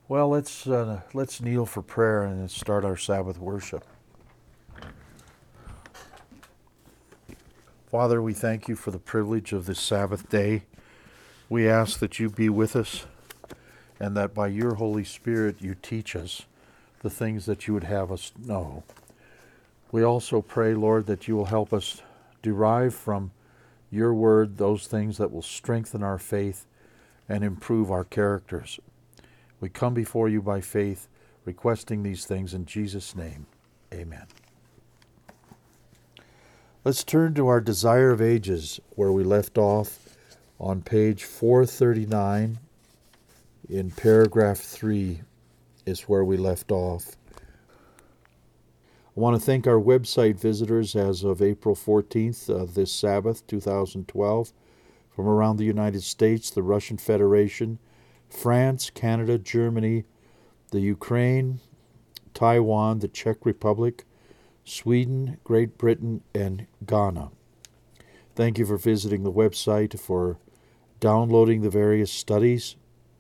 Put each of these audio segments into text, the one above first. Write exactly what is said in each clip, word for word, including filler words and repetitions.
Well, let's uh, let's kneel for prayer and start our Sabbath worship. Father, we thank you for the privilege of this Sabbath day. We ask that you be with us and that by your Holy Spirit you teach us the things that you would have us know. We also pray, Lord, that you will help us derive from your word those things that will strengthen our faith and improve our characters. We come before you by faith, requesting these things in Jesus' name. Amen. Let's turn to our Desire of Ages, where we left off on page four thirty-nine. In paragraph three is where we left off. I want to thank our website visitors as of April fourteenth, uh, this Sabbath, two thousand twelve, from around the United States, the Russian Federation, France, Canada, Germany, the Ukraine, Taiwan, the Czech Republic, Sweden, Great Britain, and Ghana. Thank you for visiting the website, for downloading the various studies.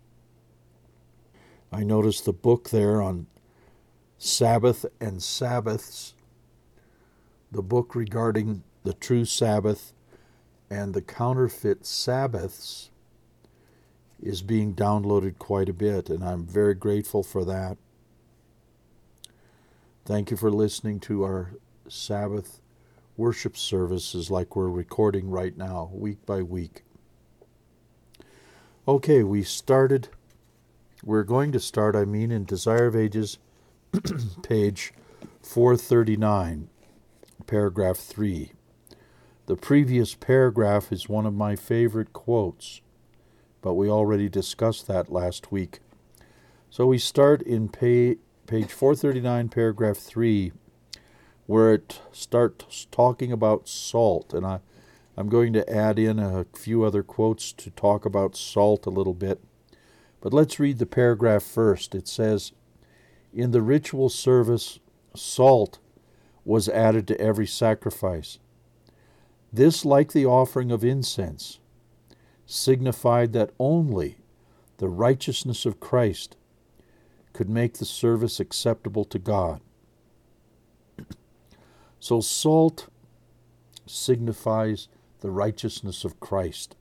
I noticed the book there on Sabbath and Sabbaths, the book regarding the true Sabbath and the counterfeit Sabbaths is being downloaded quite a bit, and I'm very grateful for that. Thank you for listening to our Sabbath worship services like we're recording right now, week by week. Okay, we started, we're going to start, I mean, in Desire of Ages, page four thirty-nine, paragraph three. The previous paragraph is one of my favorite quotes, but we already discussed that last week. So we start in page, page four thirty-nine, paragraph three, where it starts talking about salt. And I, I'm going to add in a few other quotes to talk about salt a little bit. But let's read the paragraph first. It says, "In the ritual service, salt was added to every sacrifice. This, like the offering of incense, signified that only the righteousness of Christ could make the service acceptable to God. So salt signifies the righteousness of Christ."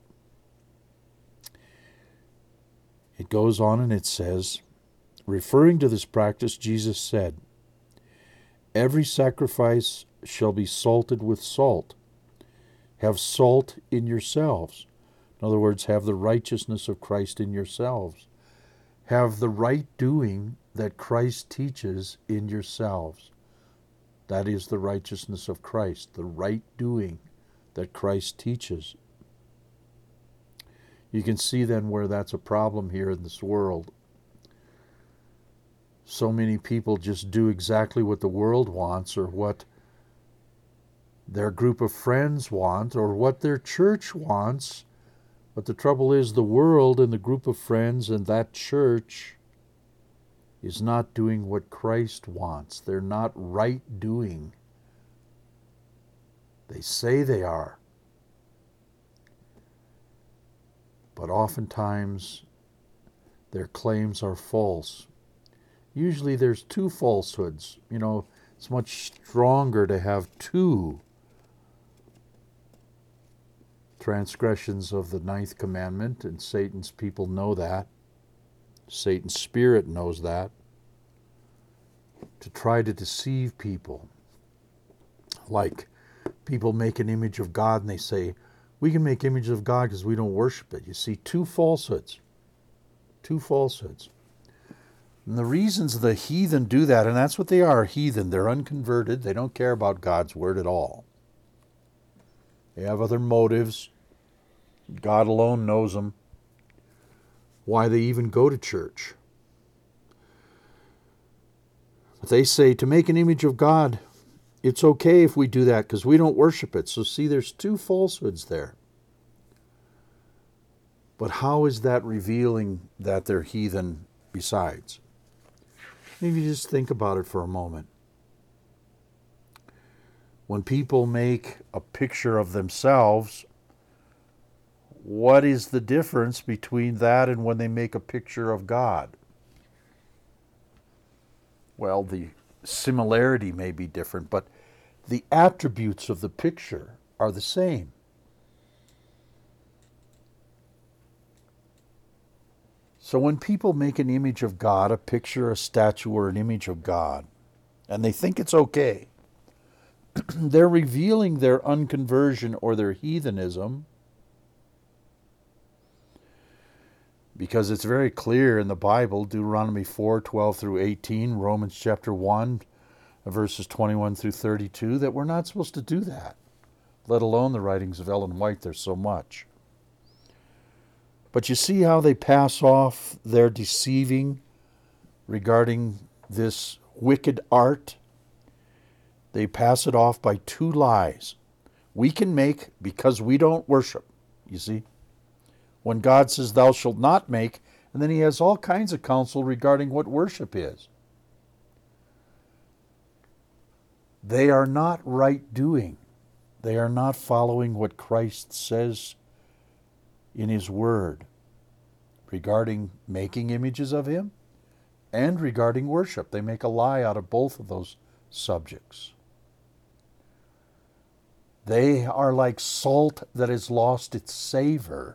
It goes on and it says, referring to this practice, Jesus said, "Every sacrifice shall be salted with salt. Have salt in yourselves." In other words, have the righteousness of Christ in yourselves. Have the right doing that Christ teaches in yourselves. That is the righteousness of Christ, the right doing that Christ teaches. You can see then where that's a problem here in this world. So many people just do exactly what the world wants, or what their group of friends want, or what their church wants. But the trouble is, the world and the group of friends and that church is not doing what Christ wants. They're not right doing. They say they are. But oftentimes their claims are false. Usually there's two falsehoods. You know, it's much stronger to have two transgressions of the ninth commandment, and Satan's people know that. Satan's spirit knows that. To try to deceive people. Like people make an image of God and they say, we can make images of God because we don't worship it. You see, two falsehoods. Two falsehoods. And the reasons the heathen do that, and that's what they are, heathen. They're unconverted. They don't care about God's word at all. They have other motives. God alone knows them. Why they even go to church. But they say, to make an image of God, it's okay if we do that because we don't worship it. So see, there's two falsehoods there. But how is that revealing that they're heathen besides? Maybe just think about it for a moment. When people make a picture of themselves, what is the difference between that and when they make a picture of God? Well, the similarity may be different, but the attributes of the picture are the same. So when people make an image of God, a picture, a statue, or an image of God, and they think it's okay, they're revealing their unconversion or their heathenism, because it's very clear in the Bible, Deuteronomy four, twelve through eighteen, Romans chapter one, verses twenty-one through thirty-two, that we're not supposed to do that, let alone the writings of Ellen White. There's so much. But you see how they pass off their deceiving regarding this wicked art? They pass it off by two lies. We can make because we don't worship, you see? When God says, thou shalt not make, and then he has all kinds of counsel regarding what worship is. They are not right doing. They are not following what Christ says in his word regarding making images of him and regarding worship. They make a lie out of both of those subjects. They are like salt that has lost its savor.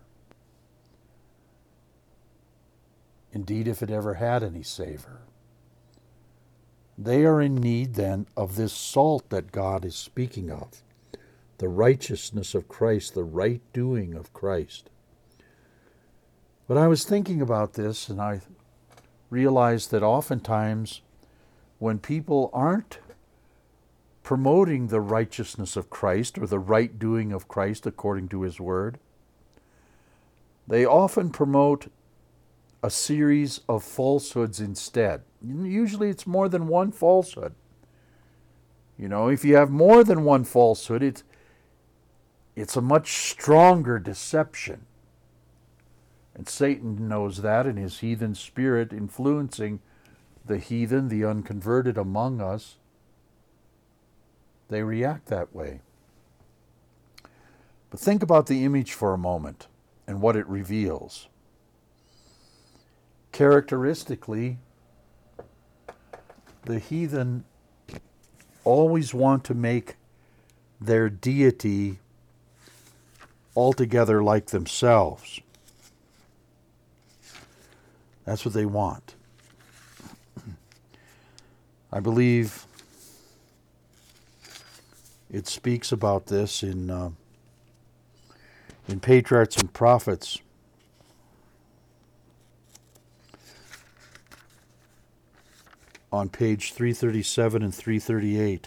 Indeed, if it ever had any savor. They are in need then of this salt that God is speaking of. The righteousness of Christ, the right doing of Christ. But I was thinking about this, and I realized that oftentimes when people aren't promoting the righteousness of Christ or the right doing of Christ according to his word, they often promote a series of falsehoods instead. Usually it's more than one falsehood. You know, if you have more than one falsehood, it's, it's a much stronger deception. And Satan knows that in his heathen spirit, influencing the heathen, the unconverted among us. They react that way. But think about the image for a moment and what it reveals. Characteristically, the heathen always want to make their deity altogether like themselves. That's what they want. I believe it speaks about this in uh, in Patriarchs and Prophets. On page three thirty-seven and three thirty-eight.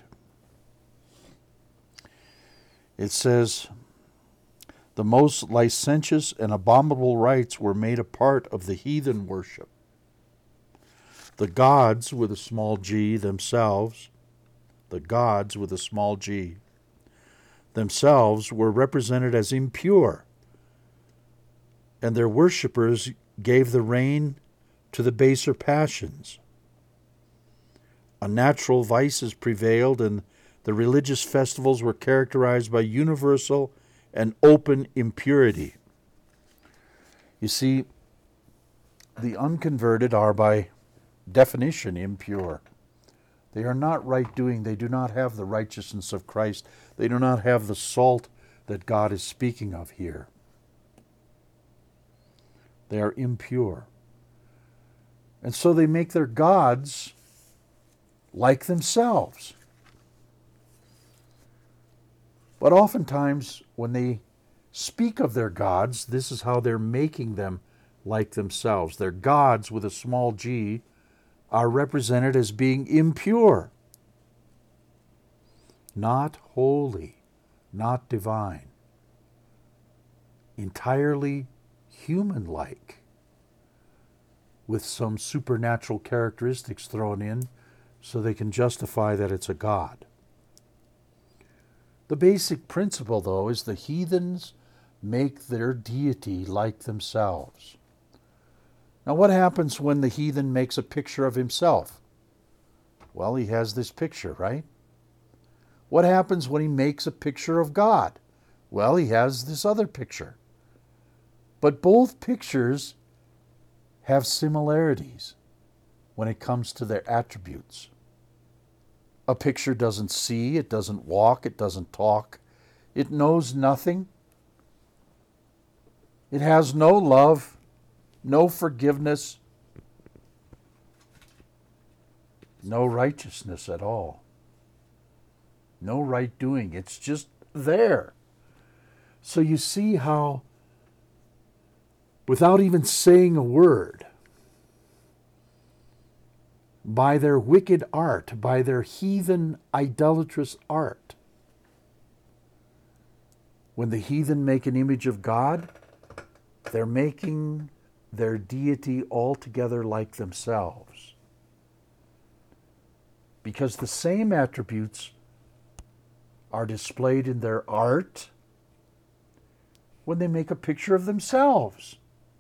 It says, the most licentious and abominable rites were made a part of the heathen worship. The gods, with a small g, themselves, the gods, with a small g, themselves were represented as impure, and their worshippers gave the rein to the baser passions. Unnatural vices prevailed, and the religious festivals were characterized by universal and open impurity. You see, the unconverted are by definition impure. They are not right doing. They do not have the righteousness of Christ. They do not have the salt that God is speaking of here. They are impure. And so they make their gods like themselves. But oftentimes, when they speak of their gods, this is how they're making them like themselves. Their gods, with a small g, are represented as being impure, not holy, not divine, entirely human-like, with some supernatural characteristics thrown in so they can justify that it's a god. The basic principle, though, is the heathens make their deity like themselves. Now, what happens when the heathen makes a picture of himself? Well, he has this picture, right? What happens when he makes a picture of God? Well, he has this other picture. But both pictures have similarities. when it comes to their attributes. A picture doesn't see, it doesn't walk, it doesn't talk, it knows nothing. It has no love, no forgiveness, no righteousness at all. No right doing. It's just there. So you see how, without even saying a word, by their wicked art, by their heathen idolatrous art, when the heathen make an image of God, they're making their deity altogether like themselves. Because the same attributes are displayed in their art when they make a picture of themselves.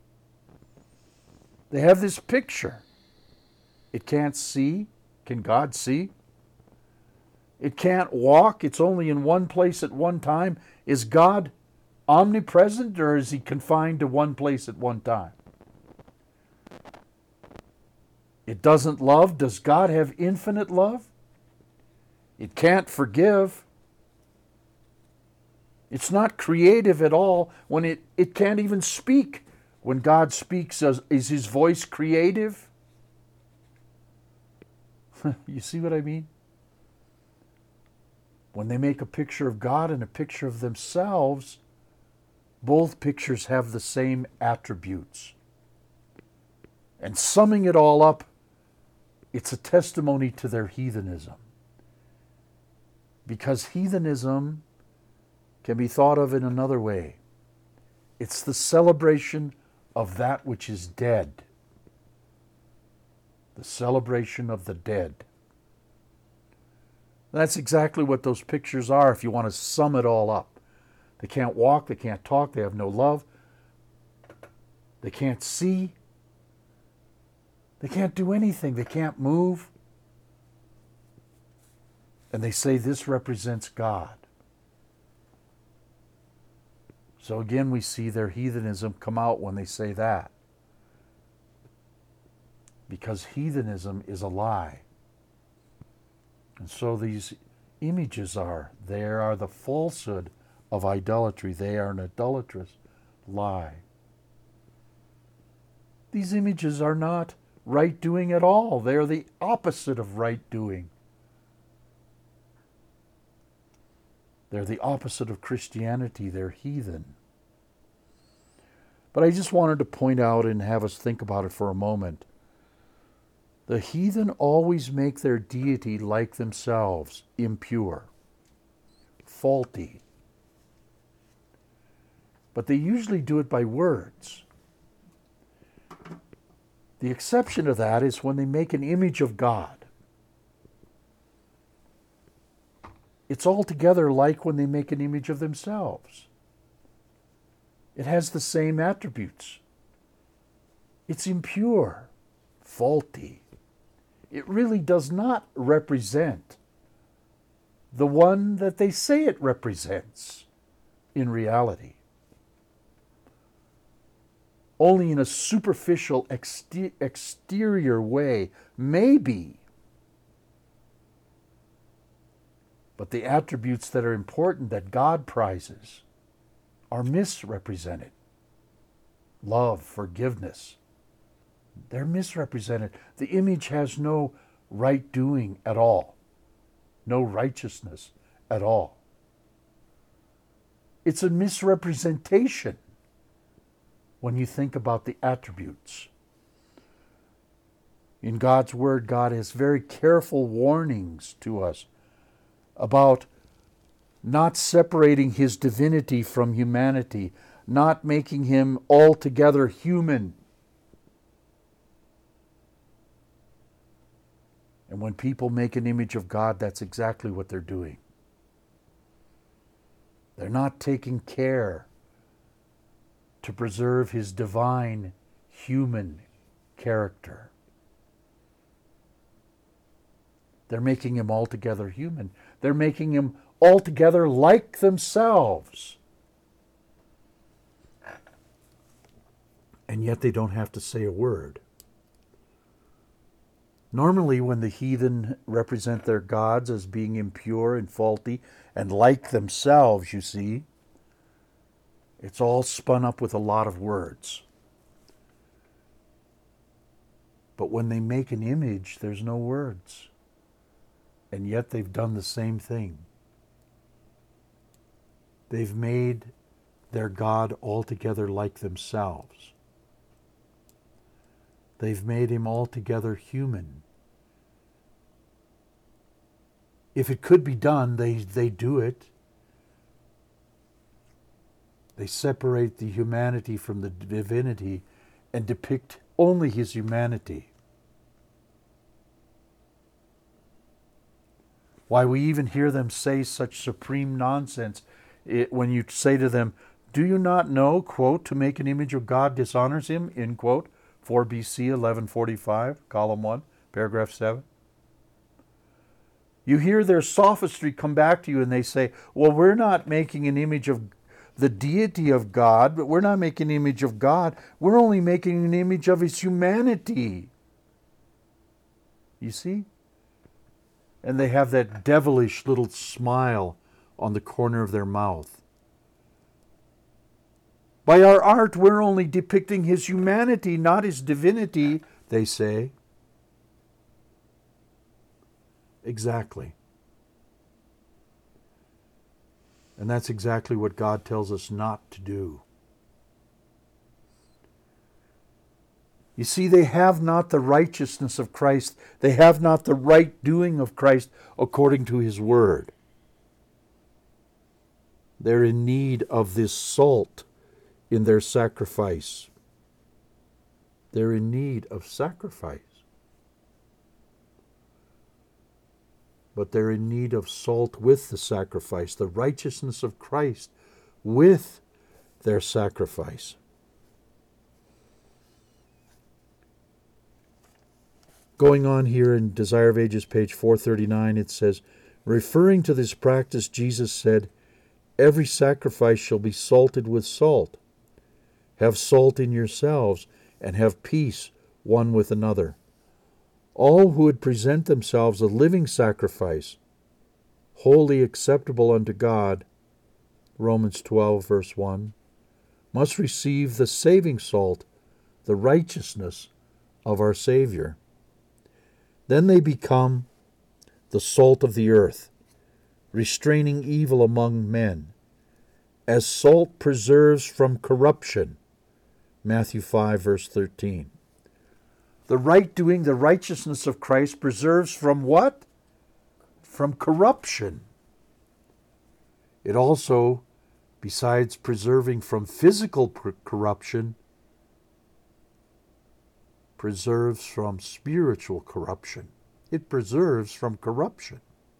They have this picture. It can't see. Can God see? It can't walk. It's only in one place at one time. Is God omnipresent, or is he confined to one place at one time? It doesn't love. Does God have infinite love? It can't forgive. It's not creative at all. When it, it can't even speak. When God speaks, is his voice creative? You see what I mean? When they make a picture of God and a picture of themselves, both pictures have the same attributes. And summing it all up, it's a testimony to their heathenism. Because heathenism can be thought of in another way. It's the celebration of that which is dead. The celebration of the dead. That's exactly what those pictures are if you want to sum it all up. They can't walk, they can't talk, they have no love, they can't see, they can't do anything, they can't move. And they say this represents God. So again, we see their heathenism come out when they say that. Because heathenism is a lie. And so these images are, they are the falsehood of idolatry. They are an idolatrous lie. These images are not right doing at all. They are the opposite of right doing. They're the opposite of Christianity. They're heathen. But I just wanted to point out and have us think about it for a moment. The heathen always make their deity like themselves, impure, faulty. But they usually do it by words. The exception to that is when they make an image of God. It's altogether like when they make an image of themselves. It has the same attributes. It's impure, faulty. It really does not represent the one that they say it represents in reality. Only in a superficial exter- exterior way, maybe. But the attributes that are important that God prizes are misrepresented. Love, forgiveness. They're misrepresented. The image has no right doing at all. No righteousness at all. It's a misrepresentation when you think about the attributes. In God's Word, God has very careful warnings to us about not separating his divinity from humanity, not making him altogether human. And when people make an image of God, that's exactly what they're doing. They're not taking care to preserve his divine human character. They're making him altogether human. They're making him altogether like themselves. And yet they don't have to say a word. Normally, when the heathen represent their gods as being impure and faulty and like themselves, you see, it's all spun up with a lot of words. But when they make an image, there's no words. And yet they've done the same thing. They've made their God altogether like themselves. They've made him altogether human. If it could be done, they, they do it. They separate the humanity from the divinity and depict only his humanity. Why, we even hear them say such supreme nonsense it, when you say to them, do you not know, quote, to make an image of God dishonors him, end quote, four B C eleven forty-five, column one, paragraph seven. You hear their sophistry come back to you and they say, well, we're not making an image of the deity of God, but we're not making an image of God. We're only making an image of his humanity. You see? And they have that devilish little smile on the corner of their mouth. By our art, we're only depicting his humanity, not his divinity, they say. Exactly. And that's exactly what God tells us not to do. You see, they have not the righteousness of Christ. They have not the right doing of Christ according to his word. They're in need of this salt in their sacrifice. They're in need of sacrifice. But they're in need of salt with the sacrifice, the righteousness of Christ with their sacrifice. Going on here in Desire of Ages, page four thirty-nine, it says, referring to this practice, Jesus said, every sacrifice shall be salted with salt. Have salt in yourselves, and have peace one with another. All who would present themselves a living sacrifice, wholly acceptable unto God, Romans twelve, verse one, must receive the saving salt, the righteousness of our Savior. Then they become the salt of the earth, restraining evil among men, as salt preserves from corruption, Matthew five, verse thirteen. The right doing, the righteousness of Christ preserves from what? From corruption. It also, besides preserving from physical corruption, preserves from spiritual corruption. It preserves from corruption.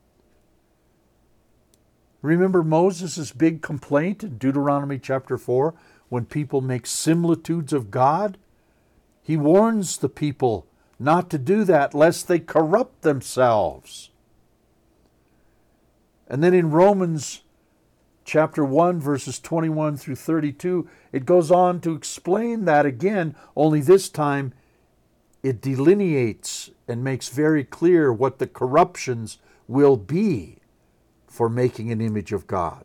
Remember Moses' big complaint in Deuteronomy chapter four, when people make similitudes of God? He warns the people not to do that, lest they corrupt themselves. And then in Romans chapter one, verses twenty-one through thirty-two, it goes on to explain that again, only this time it delineates and makes very clear what the corruptions will be for making an image of God.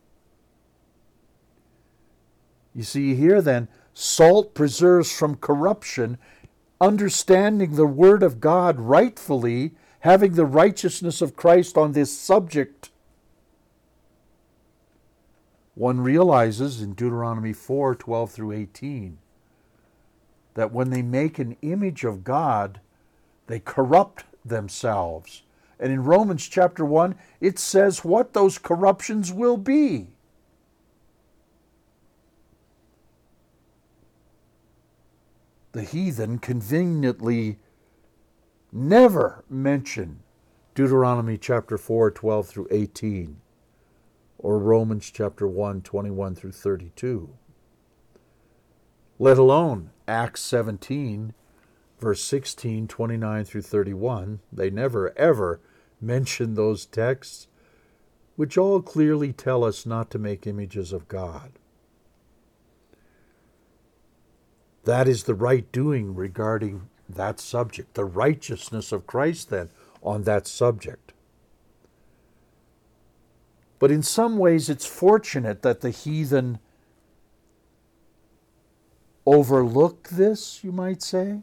You see here then, salt preserves from corruption, understanding the Word of God rightfully, having the righteousness of Christ on this subject. One realizes in Deuteronomy four, twelve through eighteen, that when they make an image of God, they corrupt themselves. And in Romans chapter one, it says what those corruptions will be. The heathen conveniently never mention Deuteronomy chapter four, twelve through eighteen, or Romans chapter one, twenty-one through thirty-two, let alone Acts seventeen, verse sixteen, twenty-nine through thirty-one. They never, ever mention those texts, which all clearly tell us not to make images of God. That is the right doing regarding that subject, the righteousness of Christ then on that subject. But in some ways it's fortunate that the heathen overlook this, you might say,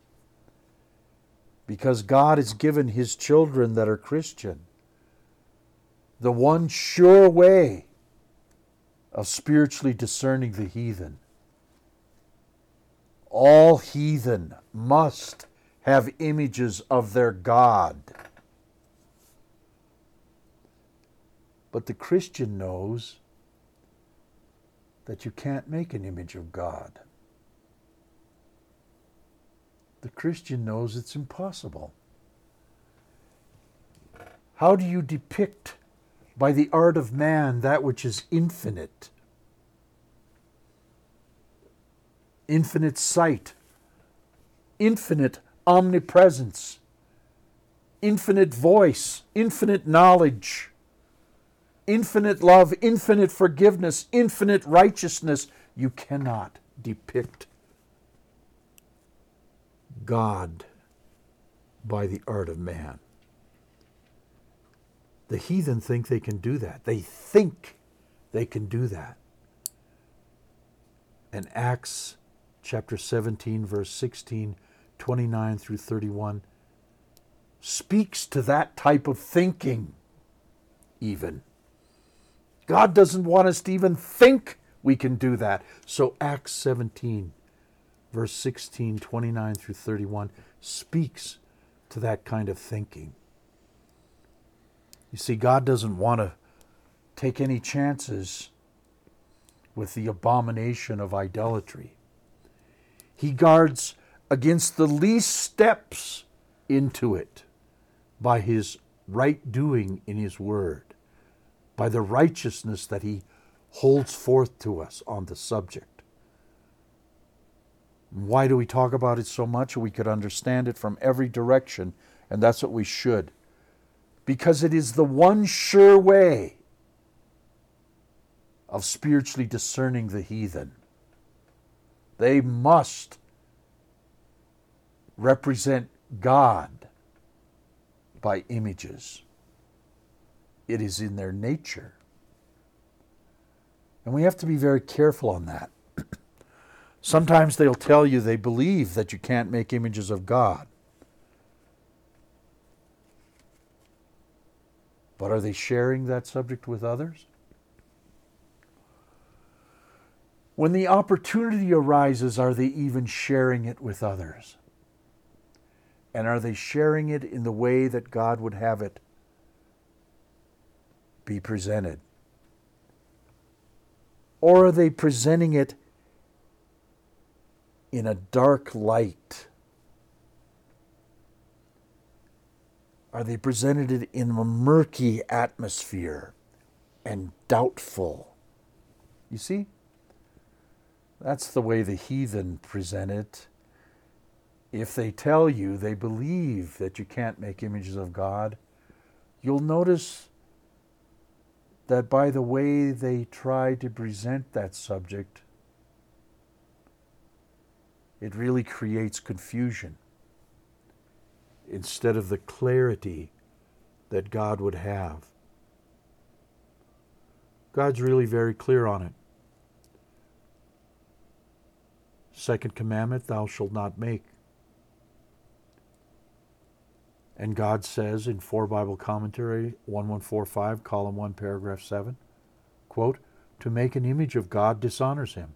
because God has given his children that are Christian the one sure way of spiritually discerning the heathen. All heathen must have images of their God. But the Christian knows that you can't make an image of God. The Christian knows it's impossible. How do you depict by the art of man that which is infinite? Infinite sight, infinite omnipresence, infinite voice, infinite knowledge, infinite love, infinite forgiveness, infinite righteousness. You cannot depict God by the art of man. The heathen think they can do that. They think they can do that. And Acts chapter seventeen, verse sixteen, twenty-nine through thirty-one speaks to that type of thinking even. God doesn't want us to even think we can do that. So Acts seventeen, verse sixteen, twenty-nine through thirty-one speaks to that kind of thinking. You see, God doesn't want to take any chances with the abomination of idolatry. He guards against the least steps into it by his right doing in his word, by the righteousness that he holds forth to us on the subject. Why do we talk about it so much? We could understand it from every direction, and that's what we should. Because it is the one sure way of spiritually discerning the heathen. They must represent God by images. It is in their nature. And we have to be very careful on that. Sometimes they'll tell you they believe that you can't make images of God. But are they sharing that subject with others? When the opportunity arises, are they even sharing it with others? And are they sharing it in the way that God would have it be presented? Or are they presenting it in a dark light? Are they presented it in a murky atmosphere and doubtful? You see? That's the way the heathen present it. If they tell you they believe that you can't make images of God, you'll notice that by the way they try to present that subject, it really creates confusion instead of the clarity that God would have. God's really very clear on it. Second commandment, thou shalt not make. And God says in four Bible Commentary, eleven forty-five, column one, paragraph seven, quote, to make an image of God dishonors him.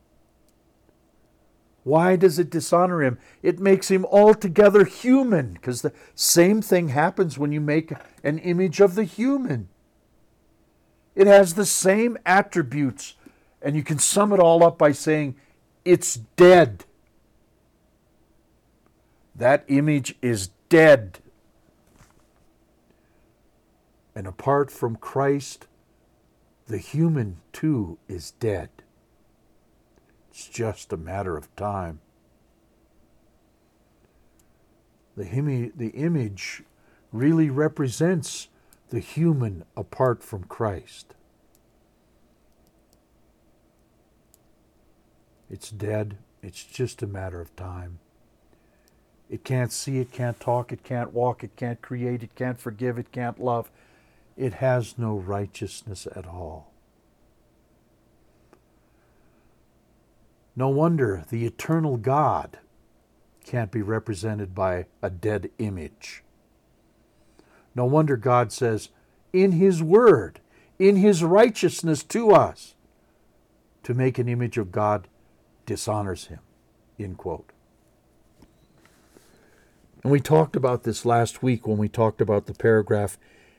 Why does it dishonor him? It makes him altogether human, because the same thing happens when you make an image of the human. It has the same attributes, and you can sum it all up by saying, it's dead. That image is dead. And apart from Christ, the human too is dead. It's just a matter of time. The, himi- the image really represents the human apart from Christ. It's dead. It's just a matter of time. It can't see, it can't talk, it can't walk, it can't create, it can't forgive, it can't love. It has no righteousness at all. No wonder the eternal God can't be represented by a dead image. No wonder God says, in His Word, in His righteousness to us, to make an image of God dishonors Him. End quote. And we talked about this last week when we talked about the paragraph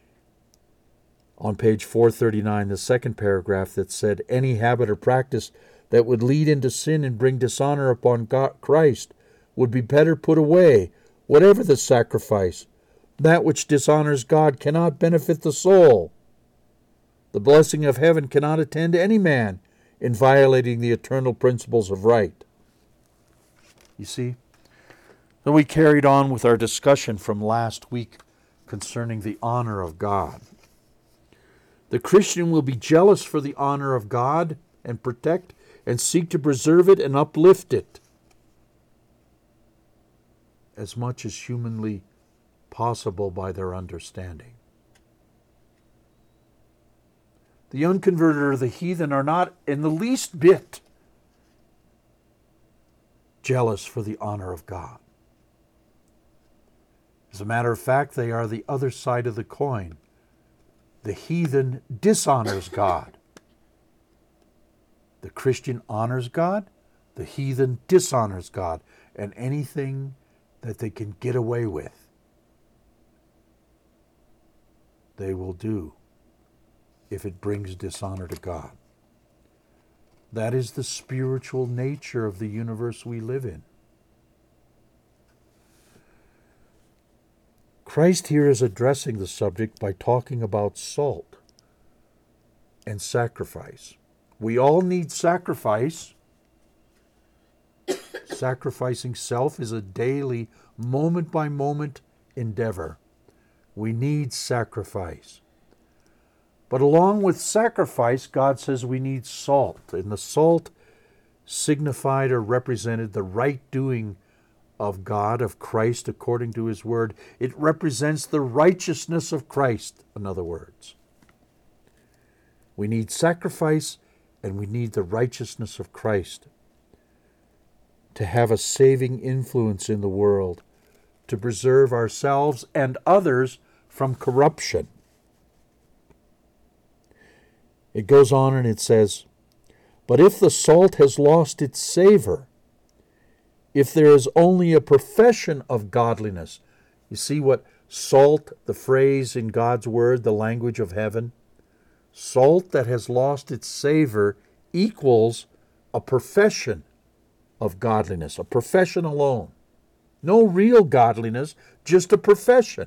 on page four thirty-nine, the second paragraph that said, any habit or practice that would lead into sin and bring dishonor upon God, Christ would be better put away, whatever the sacrifice. That which dishonors God cannot benefit the soul. The blessing of heaven cannot attend any man in violating the eternal principles of right. You see? Then we carried on with our discussion from last week concerning the honor of God. The Christian will be jealous for the honor of God and protect and seek to preserve it and uplift it as much as humanly possible by their understanding. The unconverted or the heathen are not in the least bit jealous for the honor of God. As a matter of fact, they are the other side of the coin. The heathen dishonors God. The Christian honors God. The heathen dishonors God. And anything that they can get away with, they will do if it brings dishonor to God. That is the spiritual nature of the universe we live in. Christ here is addressing the subject by talking about salt and sacrifice. We all need sacrifice. Sacrificing self is a daily, moment-by-moment endeavor. We need sacrifice. But along with sacrifice, God says we need salt. And the salt signified or represented the right doing of God, of Christ, according to His Word. It represents the righteousness of Christ, in other words. We need sacrifice and we need the righteousness of Christ to have a saving influence in the world, to preserve ourselves and others from corruption. It goes on and it says, but if the salt has lost its savor, if there is only a profession of godliness, you see what salt, the phrase in God's Word, the language of heaven, salt that has lost its savor equals a profession of godliness, a profession alone. No real godliness, just a profession.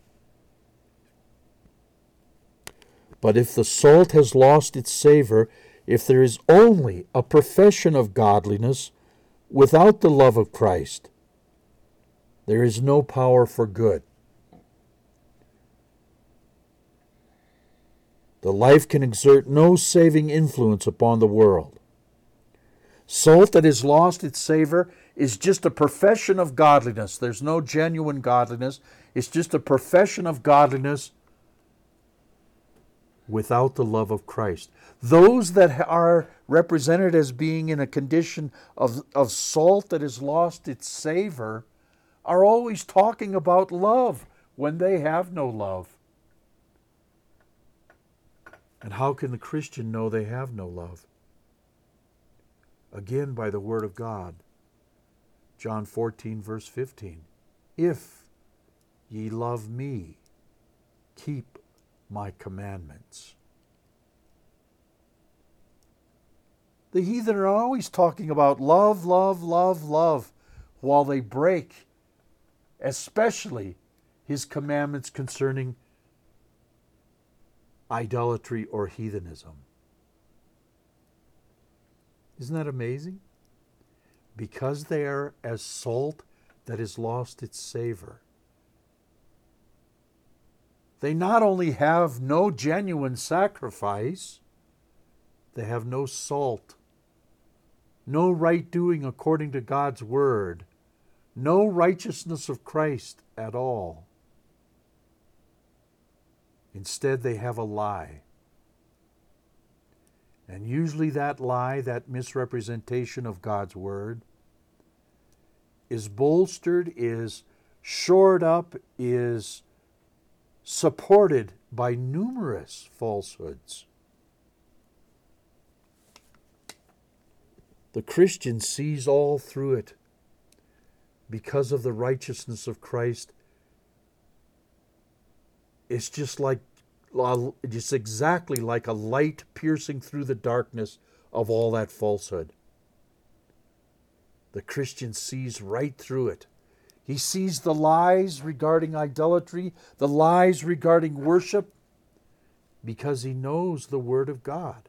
But if the salt has lost its savor, if there is only a profession of godliness without the love of Christ, there is no power for good. The life can exert no saving influence upon the world. Salt that has lost its savor is just a profession of godliness. There's no genuine godliness. It's just a profession of godliness without the love of Christ. Those that are represented as being in a condition of, of salt that has lost its savor are always talking about love when they have no love. And how can the Christian know they have no love? Again, by the Word of God. John fourteen, verse fifteen. If ye love me, keep my commandments. The heathen are always talking about love, love, love, love, while they break, especially His commandments concerning idolatry or heathenism. Isn't that amazing? Because they are as salt that has lost its savor. They not only have no genuine sacrifice, they have no salt, no right doing according to God's Word, no righteousness of Christ at all. Instead, they have a lie. And usually that lie, that misrepresentation of God's Word, is bolstered, is shored up, is supported by numerous falsehoods. The Christian sees all through it because of the righteousness of Christ. It's just like, just exactly like a light piercing through the darkness of all that falsehood. The Christian sees right through it. He sees the lies regarding idolatry, the lies regarding worship, because he knows the Word of God.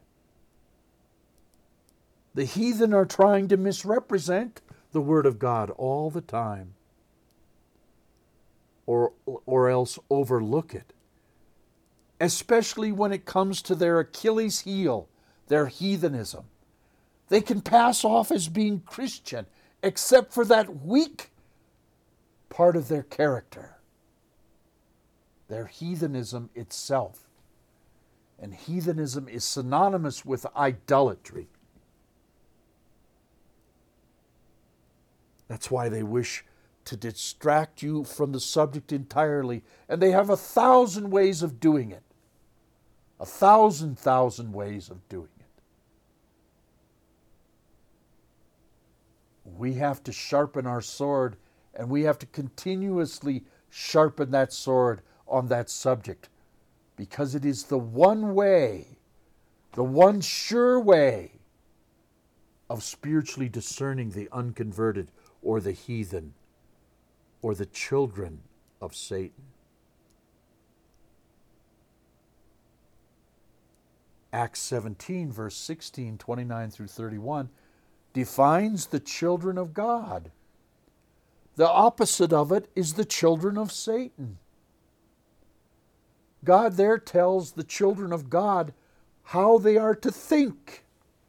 The heathen are trying to misrepresent the Word of God all the time, or, or else overlook it, especially when it comes to their Achilles heel, their heathenism. They can pass off as being Christian, except for that weak part of their character, their heathenism itself. And heathenism is synonymous with idolatry. That's why they wish to distract you from the subject entirely, and they have a thousand ways of doing it. A thousand, thousand ways of doing it. We have to sharpen our sword, and we have to continuously sharpen that sword on that subject, because it is the one way, the one sure way of spiritually discerning the unconverted or the heathen or the children of Satan. Acts seventeen, verse sixteen, twenty-nine through thirty-one, defines the children of God. The opposite of it is the children of Satan. God there tells the children of God how they are to think.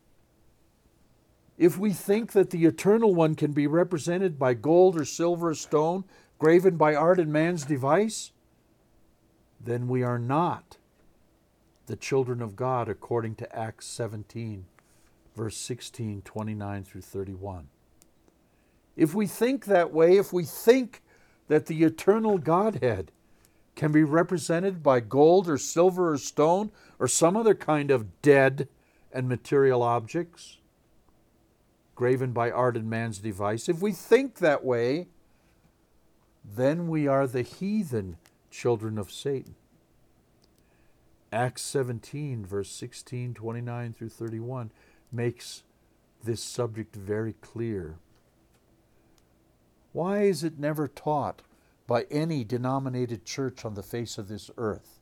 If we think that the Eternal One can be represented by gold or silver or stone, graven by art and man's device, then we are not the children of God according to Acts seventeen, verse sixteen, twenty-nine through thirty-one. If we think that way, if we think that the eternal Godhead can be represented by gold or silver or stone or some other kind of dead and material objects, graven by art and man's device, if we think that way, then we are the heathen children of Satan. Acts seventeen, verse sixteen, twenty-nine through thirty-one makes this subject very clear. Why is it never taught by any denominated church on the face of this earth?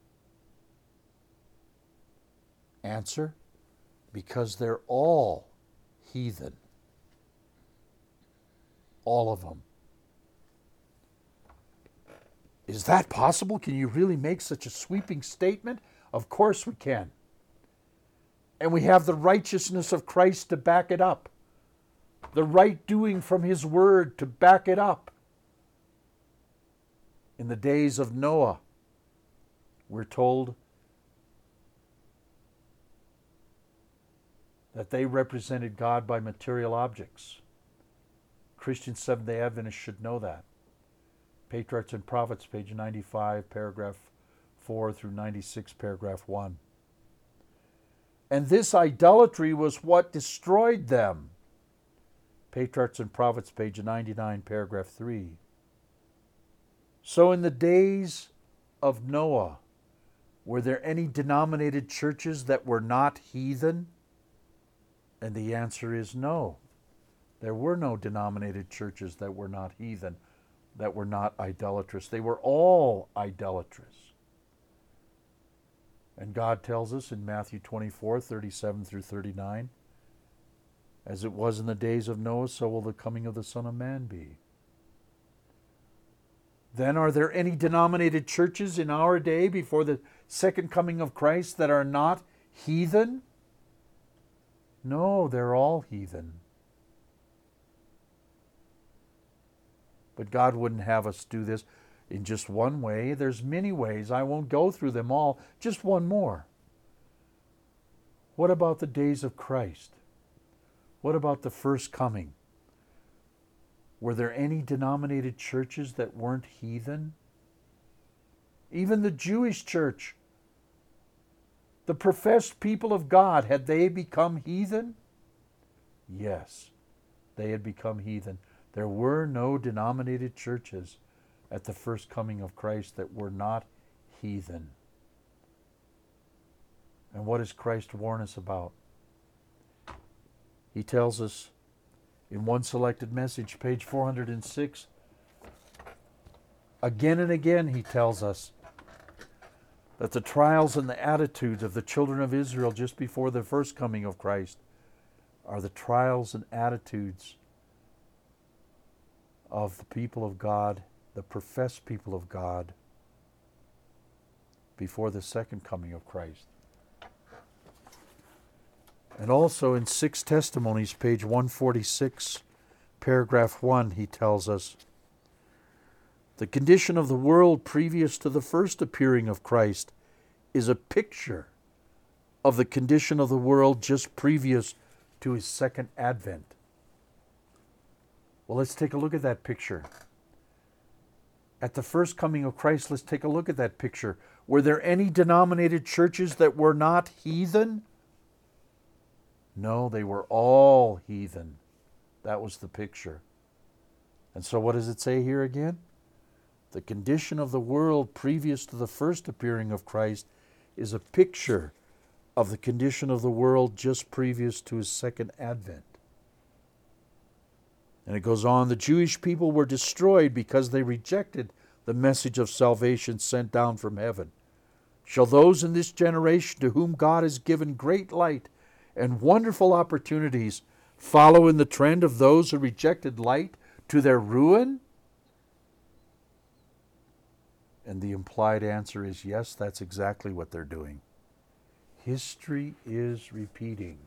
Answer: because they're all heathen. All of them. Is that possible? Can you really make such a sweeping statement? Of course we can. And we have the righteousness of Christ to back it up. The right doing from His Word to back it up. In the days of Noah, we're told that they represented God by material objects. Christian Seventh-day Adventists should know that. Patriarchs and Prophets, page ninety-five, paragraph four through ninety-six, paragraph one. And this idolatry was what destroyed them. Patriarchs and Prophets, page ninety-nine, paragraph three. So in the days of Noah, were there any denominated churches that were not heathen? And the answer is no. There were no denominated churches that were not heathen, that were not idolatrous. They were all idolatrous. And God tells us in Matthew twenty-four, thirty-seven through thirty-nine, as it was in the days of Noah, so will the coming of the Son of Man be. Then are there any denominated churches in our day before the second coming of Christ that are not heathen? No, they're all heathen. But God wouldn't have us do this in just one way. There's many ways. I won't go through them all. Just one more. What about the days of Christ? What about the first coming? Were there any denominated churches that weren't heathen? Even the Jewish church, the professed people of God, had they become heathen? Yes, they had become heathen. There were no denominated churches at the first coming of Christ that were not heathen. And what does Christ warn us about? He tells us in one selected message, page four hundred six, again and again he tells us that the trials and the attitudes of the children of Israel just before the first coming of Christ are the trials and attitudes of the people of God, the professed people of God, before the second coming of Christ. And also in Six Testimonies, page one forty-six, paragraph one, he tells us, the condition of the world previous to the first appearing of Christ is a picture of the condition of the world just previous to his second advent. Well, let's take a look at that picture. At the first coming of Christ, let's take a look at that picture. Were there any denominated churches that were not heathen? No, they were all heathen. That was the picture. And so what does it say here again? The condition of the world previous to the first appearing of Christ is a picture of the condition of the world just previous to his second advent. And it goes on, the Jewish people were destroyed because they rejected the message of salvation sent down from heaven. Shall those in this generation to whom God has given great light and wonderful opportunities follow in the trend of those who rejected light to their ruin? And the implied answer is yes, that's exactly what they're doing. History is repeating.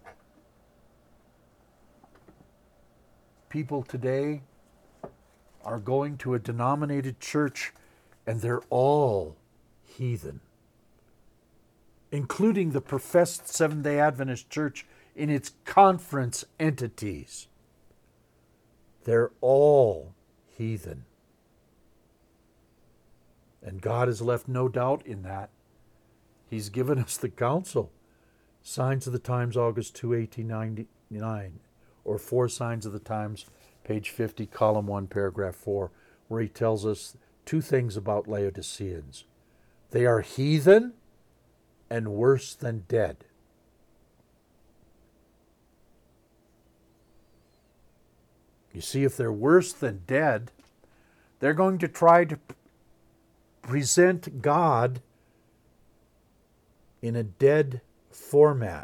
People today are going to a denominated church and they're all heathen, including the professed Seventh-day Adventist Church in its conference entities. They're all heathen. And God has left no doubt in that. He's given us the counsel. Signs of the Times, August second, eighteen ninety-nine, or Four Signs of the Times, page fifty, column one, paragraph four, where he tells us two things about Laodiceans. They are heathen and worse than dead. You see, if they're worse than dead, they're going to try to present God in a dead format.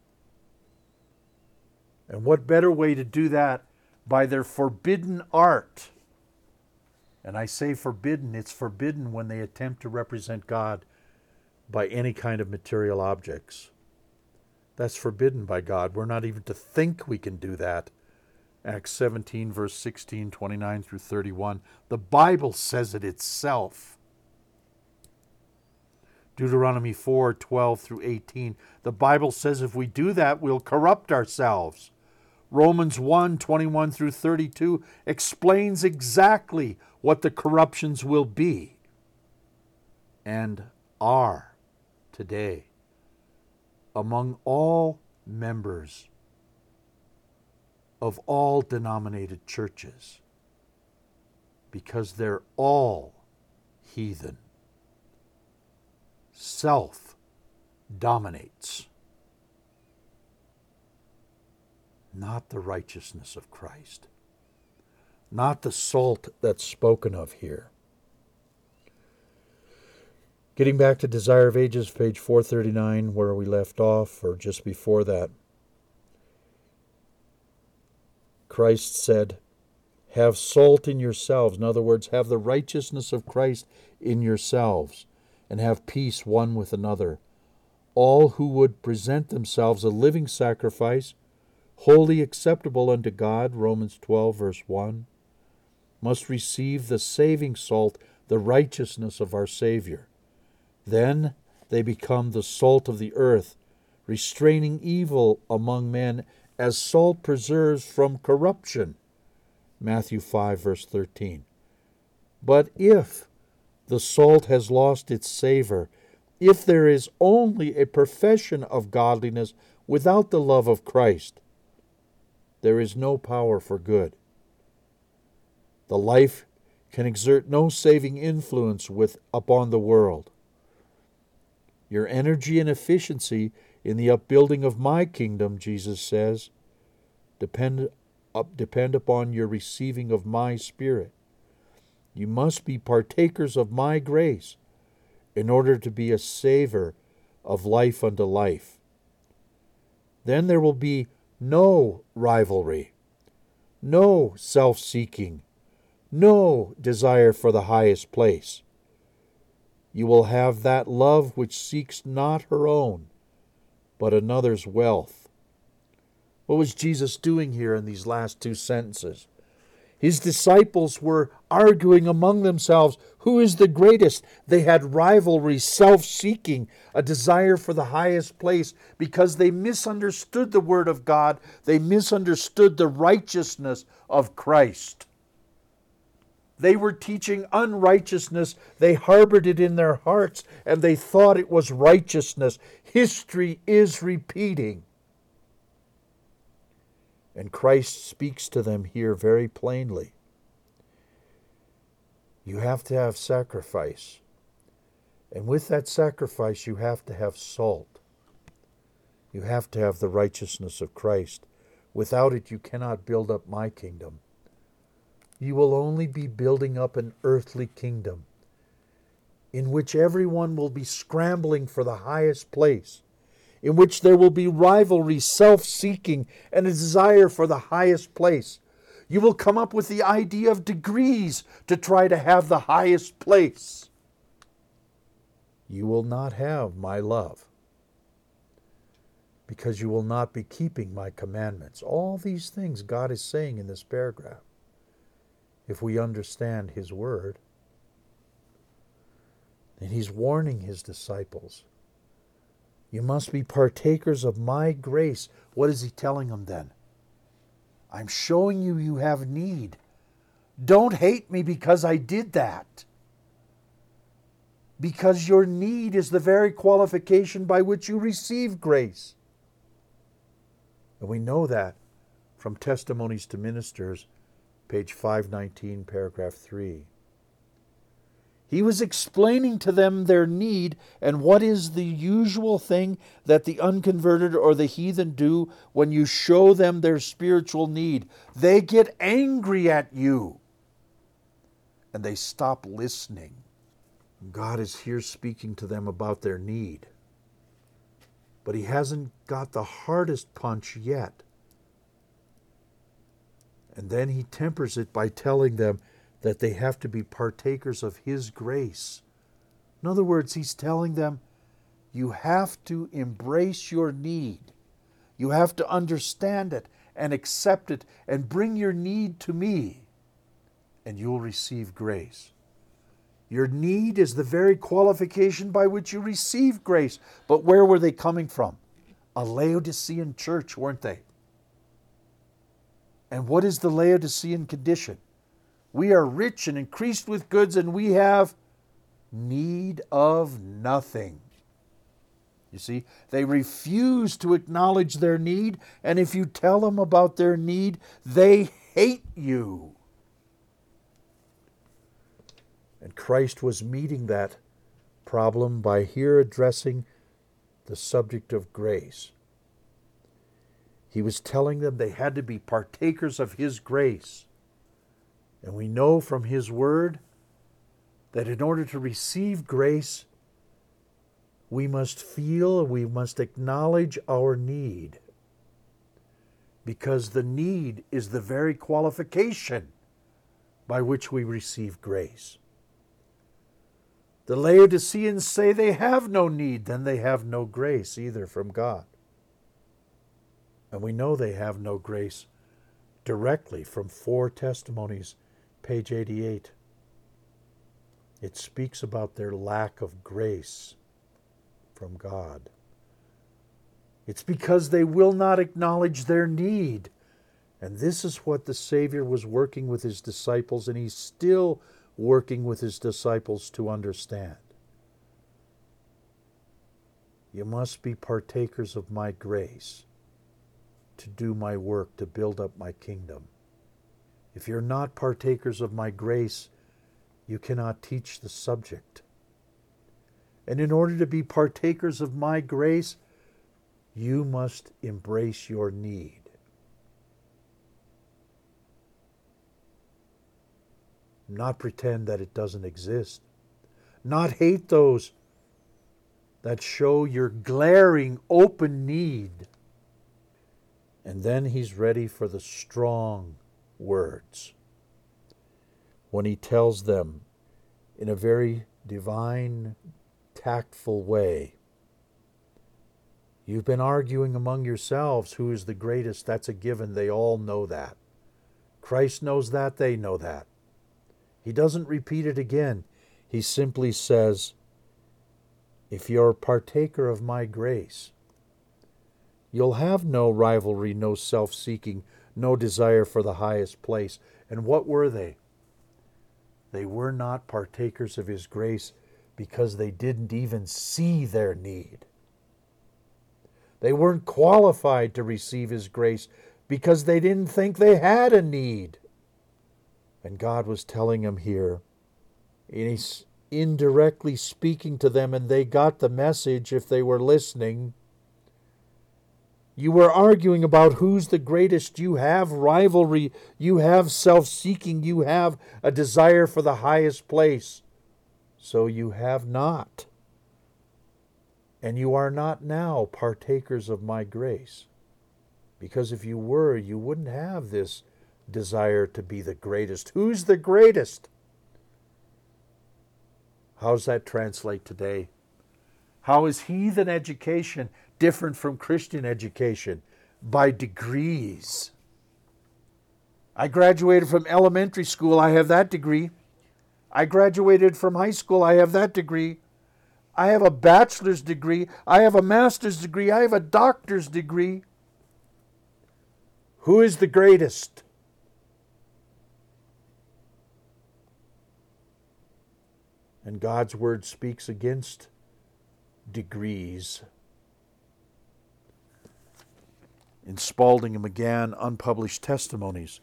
And what better way to do that by their forbidden art? And I say forbidden, it's forbidden when they attempt to represent God by any kind of material objects. That's forbidden by God. We're not even to think we can do that. Acts seventeen, verse sixteen, twenty-nine through thirty-one. The Bible says it itself. Deuteronomy four, twelve through eighteen. The Bible says if we do that, we'll corrupt ourselves. Romans one, twenty-one through thirty-two explains exactly what the corruptions will be and are today among all members of all denominated churches, because they're all heathen. Self dominates, not the righteousness of Christ, not the salt that's spoken of here. Getting back to Desire of Ages, page four thirty-nine, where we left off, or just before that, Christ said, have salt in yourselves. In other words, have the righteousness of Christ in yourselves, and have peace one with another. All who would present themselves a living sacrifice, wholly acceptable unto God, Romans twelve, verse one, must receive the saving salt, the righteousness of our Savior. Then they become the salt of the earth, restraining evil among men as salt preserves from corruption. Matthew five, verse thirteen. But if the salt has lost its savor, if there is only a profession of godliness without the love of Christ, there is no power for good. The life can exert no saving influence with upon the world. Your energy and efficiency in the upbuilding of my kingdom, Jesus says, depend, up, depend upon your receiving of my Spirit. You must be partakers of my grace in order to be a savor of life unto life. Then there will be no rivalry, no self-seeking, no desire for the highest place. You will have that love which seeks not her own, but another's wealth. What was Jesus doing here in these last two sentences? His disciples were arguing among themselves, who is the greatest? They had rivalry, self-seeking, a desire for the highest place, because they misunderstood the Word of God. They misunderstood the righteousness of Christ. They were teaching unrighteousness. They harbored it in their hearts, and they thought it was righteousness. History is repeating. And Christ speaks to them here very plainly. You have to have sacrifice. And with that sacrifice, you have to have salt. You have to have the righteousness of Christ. Without it, you cannot build up my kingdom. You will only be building up an earthly kingdom in which everyone will be scrambling for the highest place, in which there will be rivalry, self-seeking, and a desire for the highest place. You will come up with the idea of degrees to try to have the highest place. You will not have my love, because you will not be keeping my commandments. All these things God is saying in this paragraph, if we understand His Word. And He's warning His disciples. You must be partakers of my grace. What is He telling them then? I'm showing you you have need. Don't hate me because I did that. Because your need is the very qualification by which you receive grace. And we know that from Testimonies to Ministers, page five nineteen, paragraph three. He was explaining to them their need, and what is the usual thing that the unconverted or the heathen do when you show them their spiritual need? They get angry at you, and they stop listening. God is here speaking to them about their need, but He hasn't got the hardest punch yet. And then He tempers it by telling them that they have to be partakers of His grace. In other words, He's telling them, you have to embrace your need. You have to understand it and accept it and bring your need to me, and you'll receive grace. Your need is the very qualification by which you receive grace. But where were they coming from? A Laodicean church, weren't they? And what is the Laodicean condition? We are rich and increased with goods, and we have need of nothing. You see, they refuse to acknowledge their need, and if you tell them about their need, they hate you. And Christ was meeting that problem by here addressing the subject of grace. He was telling them they had to be partakers of His grace. And we know from His Word that in order to receive grace, we must feel, we must acknowledge our need. Because the need is the very qualification by which we receive grace. The Laodiceans say they have no need, then they have no grace either from God. And we know they have no grace directly from four testimonies page eighty-eight. It speaks about their lack of grace from God. It's because they will not acknowledge their need. And this is what the Savior was working with his disciples, and he's still working with his disciples to understand. You must be partakers of my grace to do my work, to build up my kingdom. If you're not partakers of my grace, you cannot teach the subject. And in order to be partakers of my grace, you must embrace your need. Not pretend that it doesn't exist. Not hate those that show your glaring, open need. And then he's ready for the strong words, when he tells them in a very divine, tactful way, you've been arguing among yourselves who is the greatest. That's a given. They all know that. Christ knows that. They know that. He doesn't repeat it again. He simply says, if you're a partaker of my grace, you'll have no rivalry, no self-seeking, no desire for the highest place. And what were they? They were not partakers of his grace because they didn't even see their need. They weren't qualified to receive his grace because they didn't think they had a need. And God was telling them here, and he's indirectly speaking to them, and they got the message if they were listening. You were arguing about who's the greatest. You have rivalry. You have self-seeking. You have a desire for the highest place. So you have not. And you are not now partakers of my grace. Because if you were, you wouldn't have this desire to be the greatest. Who's the greatest? How does that translate today? How is heathen education different from Christian education? By degrees. I graduated from elementary school, I have that degree. I graduated from high school, I have that degree. I have a bachelor's degree, I have a master's degree, I have a doctor's degree. Who is the greatest? And God's word speaks against degrees. In Spalding and McGann, unpublished testimonies.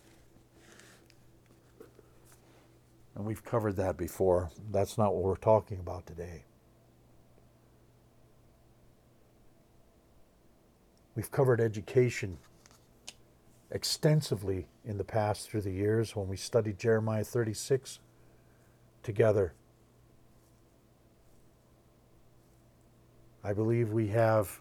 And we've covered that before. That's not what we're talking about today. We've covered education extensively in the past through the years when we studied Jeremiah thirty-six together. I believe we have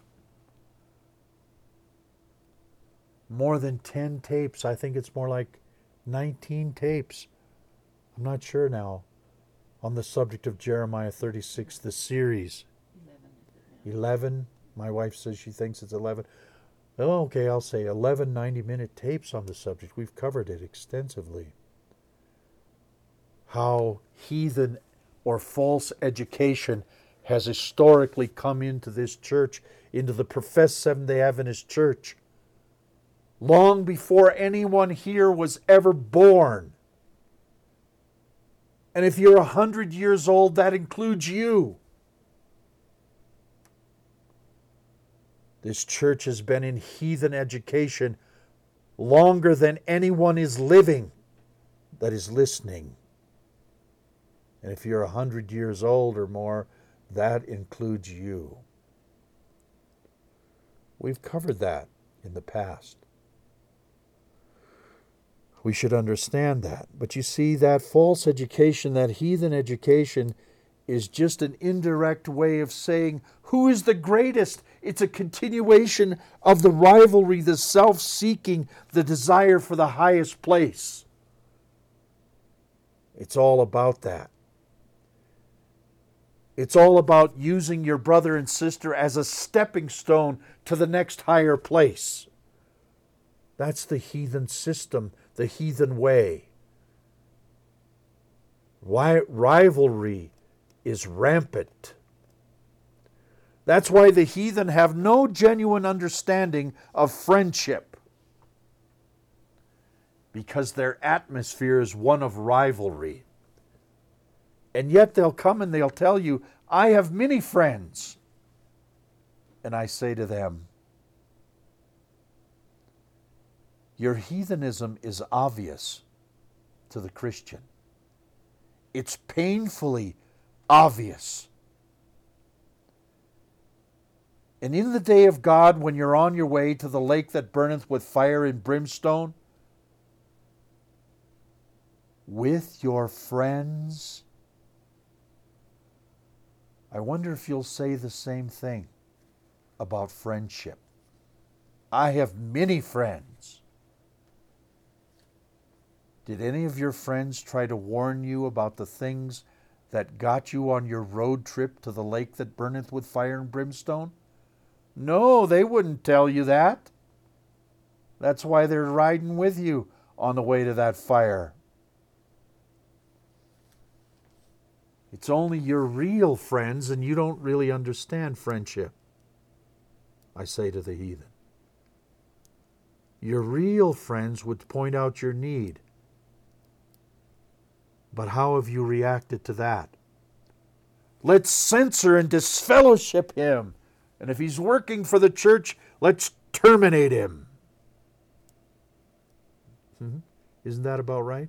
more than ten tapes. I think it's more like nineteen tapes. I'm not sure now. On the subject of Jeremiah thirty-six, the series. eleven. eleven. My wife says she thinks it's eleven. Oh, okay, I'll say eleven ninety-minute tapes on the subject. We've covered it extensively. How heathen or false education has historically come into this church, into the professed Seventh-day Adventist church, long before anyone here was ever born. And if you're a hundred years old, that includes you. This church has been in heathen education longer than anyone is living that is listening. And if you're a hundred years old or more, that includes you. We've covered that in the past. We should understand that. But you see, that false education, that heathen education, is just an indirect way of saying, who is the greatest? It's a continuation of the rivalry, the self-seeking, the desire for the highest place. It's all about that. It's all about using your brother and sister as a stepping stone to the next higher place. That's the heathen system, the heathen way. Why rivalry is rampant. That's why the heathen have no genuine understanding of friendship, because their atmosphere is one of rivalry. And yet they'll come and they'll tell you, I have many friends. And I say to them, your heathenism is obvious to the Christian. It's painfully obvious. And in the day of God, when you're on your way to the lake that burneth with fire and brimstone, with your friends, I wonder if you'll say the same thing about friendship. I have many friends. Did any of your friends try to warn you about the things that got you on your road trip to the lake that burneth with fire and brimstone? No, they wouldn't tell you that. That's why they're riding with you on the way to that fire. It's only your real friends, and you don't really understand friendship, I say to the heathen. Your real friends would point out your need. But how have you reacted to that? Let's censor and disfellowship him. And if he's working for the church, let's terminate him. Mm-hmm. Isn't that about right?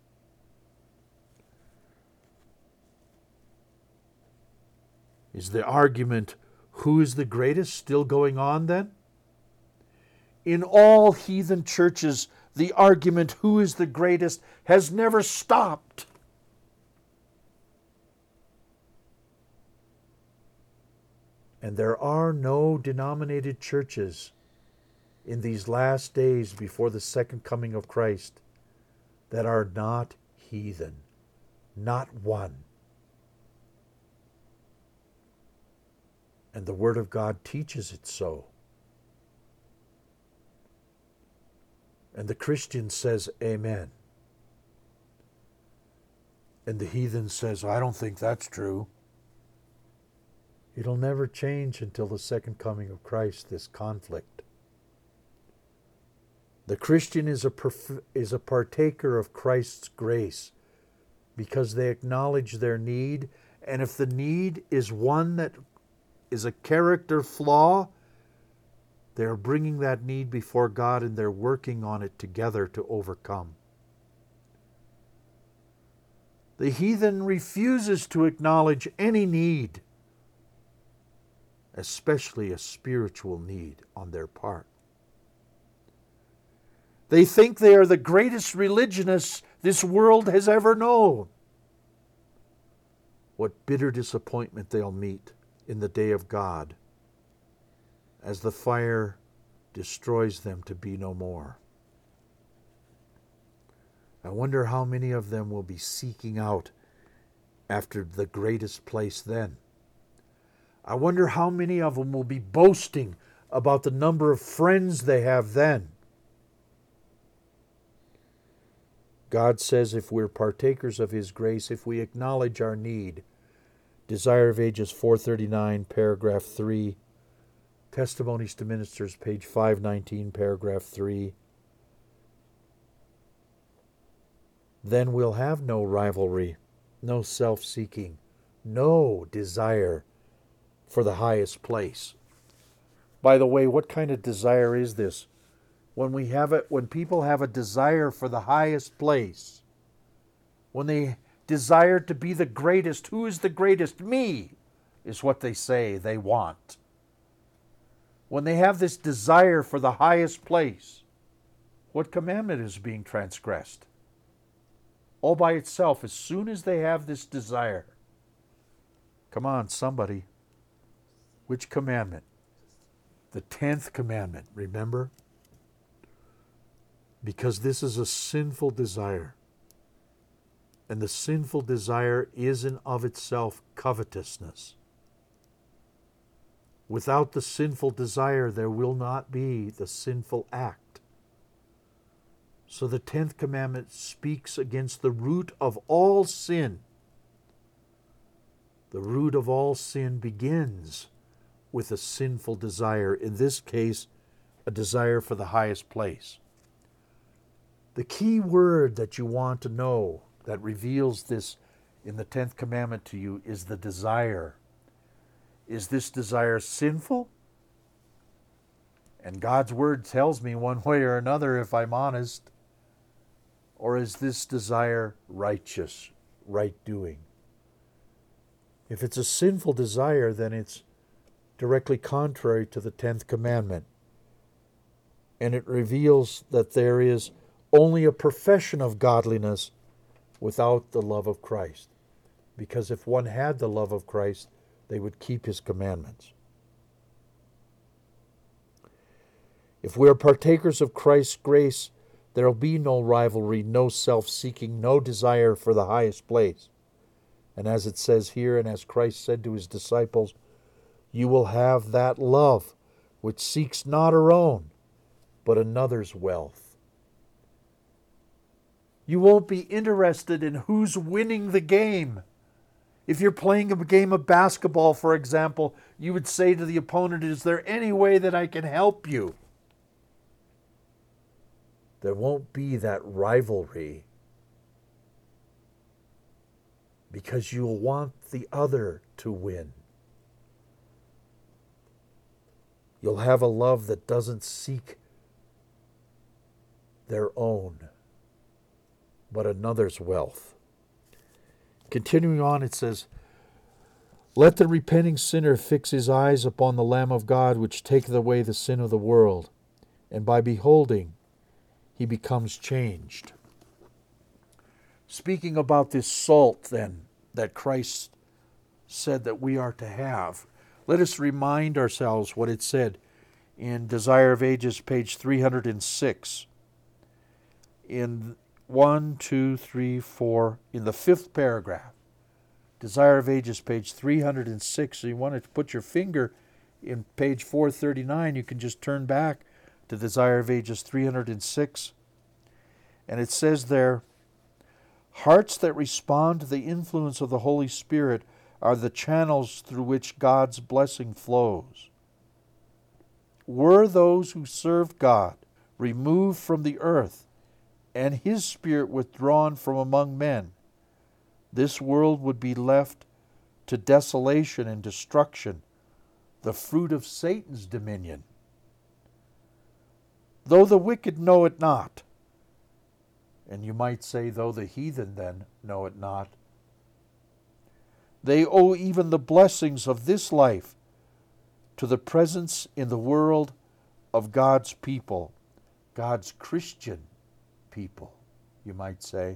Is the argument, who is the greatest, still going on then? In all heathen churches, the argument, who is the greatest, has never stopped. And there are no denominated churches in these last days before the second coming of Christ that are not heathen. Not one. And the Word of God teaches it so. And the Christian says, amen. And the heathen says, I don't think that's true. It'll never change until the second coming of Christ, this conflict. The Christian is a, perf- is a partaker of Christ's grace because they acknowledge their need. And if the need is one that is a character flaw, they're bringing that need before God and they're working on it together to overcome. The heathen refuses to acknowledge any need, especially a spiritual need on their part. They think they are the greatest religionists this world has ever known. What bitter disappointment they'll meet in the day of God as the fire destroys them to be no more. I wonder how many of them will be seeking out after the greatest place then. I wonder how many of them will be boasting about the number of friends they have then. God says if we're partakers of His grace, if we acknowledge our need, Desire of Ages four thirty-nine, paragraph three, Testimonies to Ministers, page five nineteen, paragraph three, then we'll have no rivalry, no self-seeking, no desire for the highest place. By the way, what kind of desire is this? When we have it, when people have a desire for the highest place, when they desire to be the greatest, who is the greatest? Me, is what they say they want. When they have this desire for the highest place, what commandment is being transgressed? All by itself, as soon as they have this desire. Come on, somebody. Which commandment? The tenth commandment, remember? Because this is a sinful desire. And the sinful desire is in of itself covetousness. Without the sinful desire, there will not be the sinful act. So the tenth commandment speaks against the root of all sin. The root of all sin begins with a sinful desire, in this case, a desire for the highest place. The key word that you want to know that reveals this in the tenth commandment to you is the desire. Is this desire sinful? And God's word tells me one way or another if I'm honest. Or is this desire righteous, right doing? If it's a sinful desire, then it's directly contrary to the tenth commandment. And it reveals that there is only a profession of godliness without the love of Christ. Because if one had the love of Christ, they would keep his commandments. If we are partakers of Christ's grace, there will be no rivalry, no self-seeking, no desire for the highest place. And as it says here, and as Christ said to his disciples, you will have that love which seeks not her own, but another's wealth. You won't be interested in who's winning the game. If you're playing a game of basketball, for example, you would say to the opponent, is there any way that I can help you? There won't be that rivalry because you'll want the other to win. You'll have a love that doesn't seek their own, but another's wealth. Continuing on, it says, let the repenting sinner fix his eyes upon the Lamb of God, which taketh away the sin of the world, and by beholding, he becomes changed. Speaking about this salt, then, that Christ said that we are to have, let us remind ourselves what it said in Desire of Ages, page three hundred six. In one, two, three, four, in the fifth paragraph, Desire of Ages, page three hundred six. So you want to put your finger in page four thirty-nine, you can just turn back to Desire of Ages three hundred six. And it says there, hearts that respond to the influence of the Holy Spirit are the channels through which God's blessing flows. Were those who served God removed from the earth and his Spirit withdrawn from among men, this world would be left to desolation and destruction, the fruit of Satan's dominion. Though the wicked know it not, and you might say, though the heathen then know it not, they owe even the blessings of this life to the presence in the world of God's people, God's Christian people, you might say,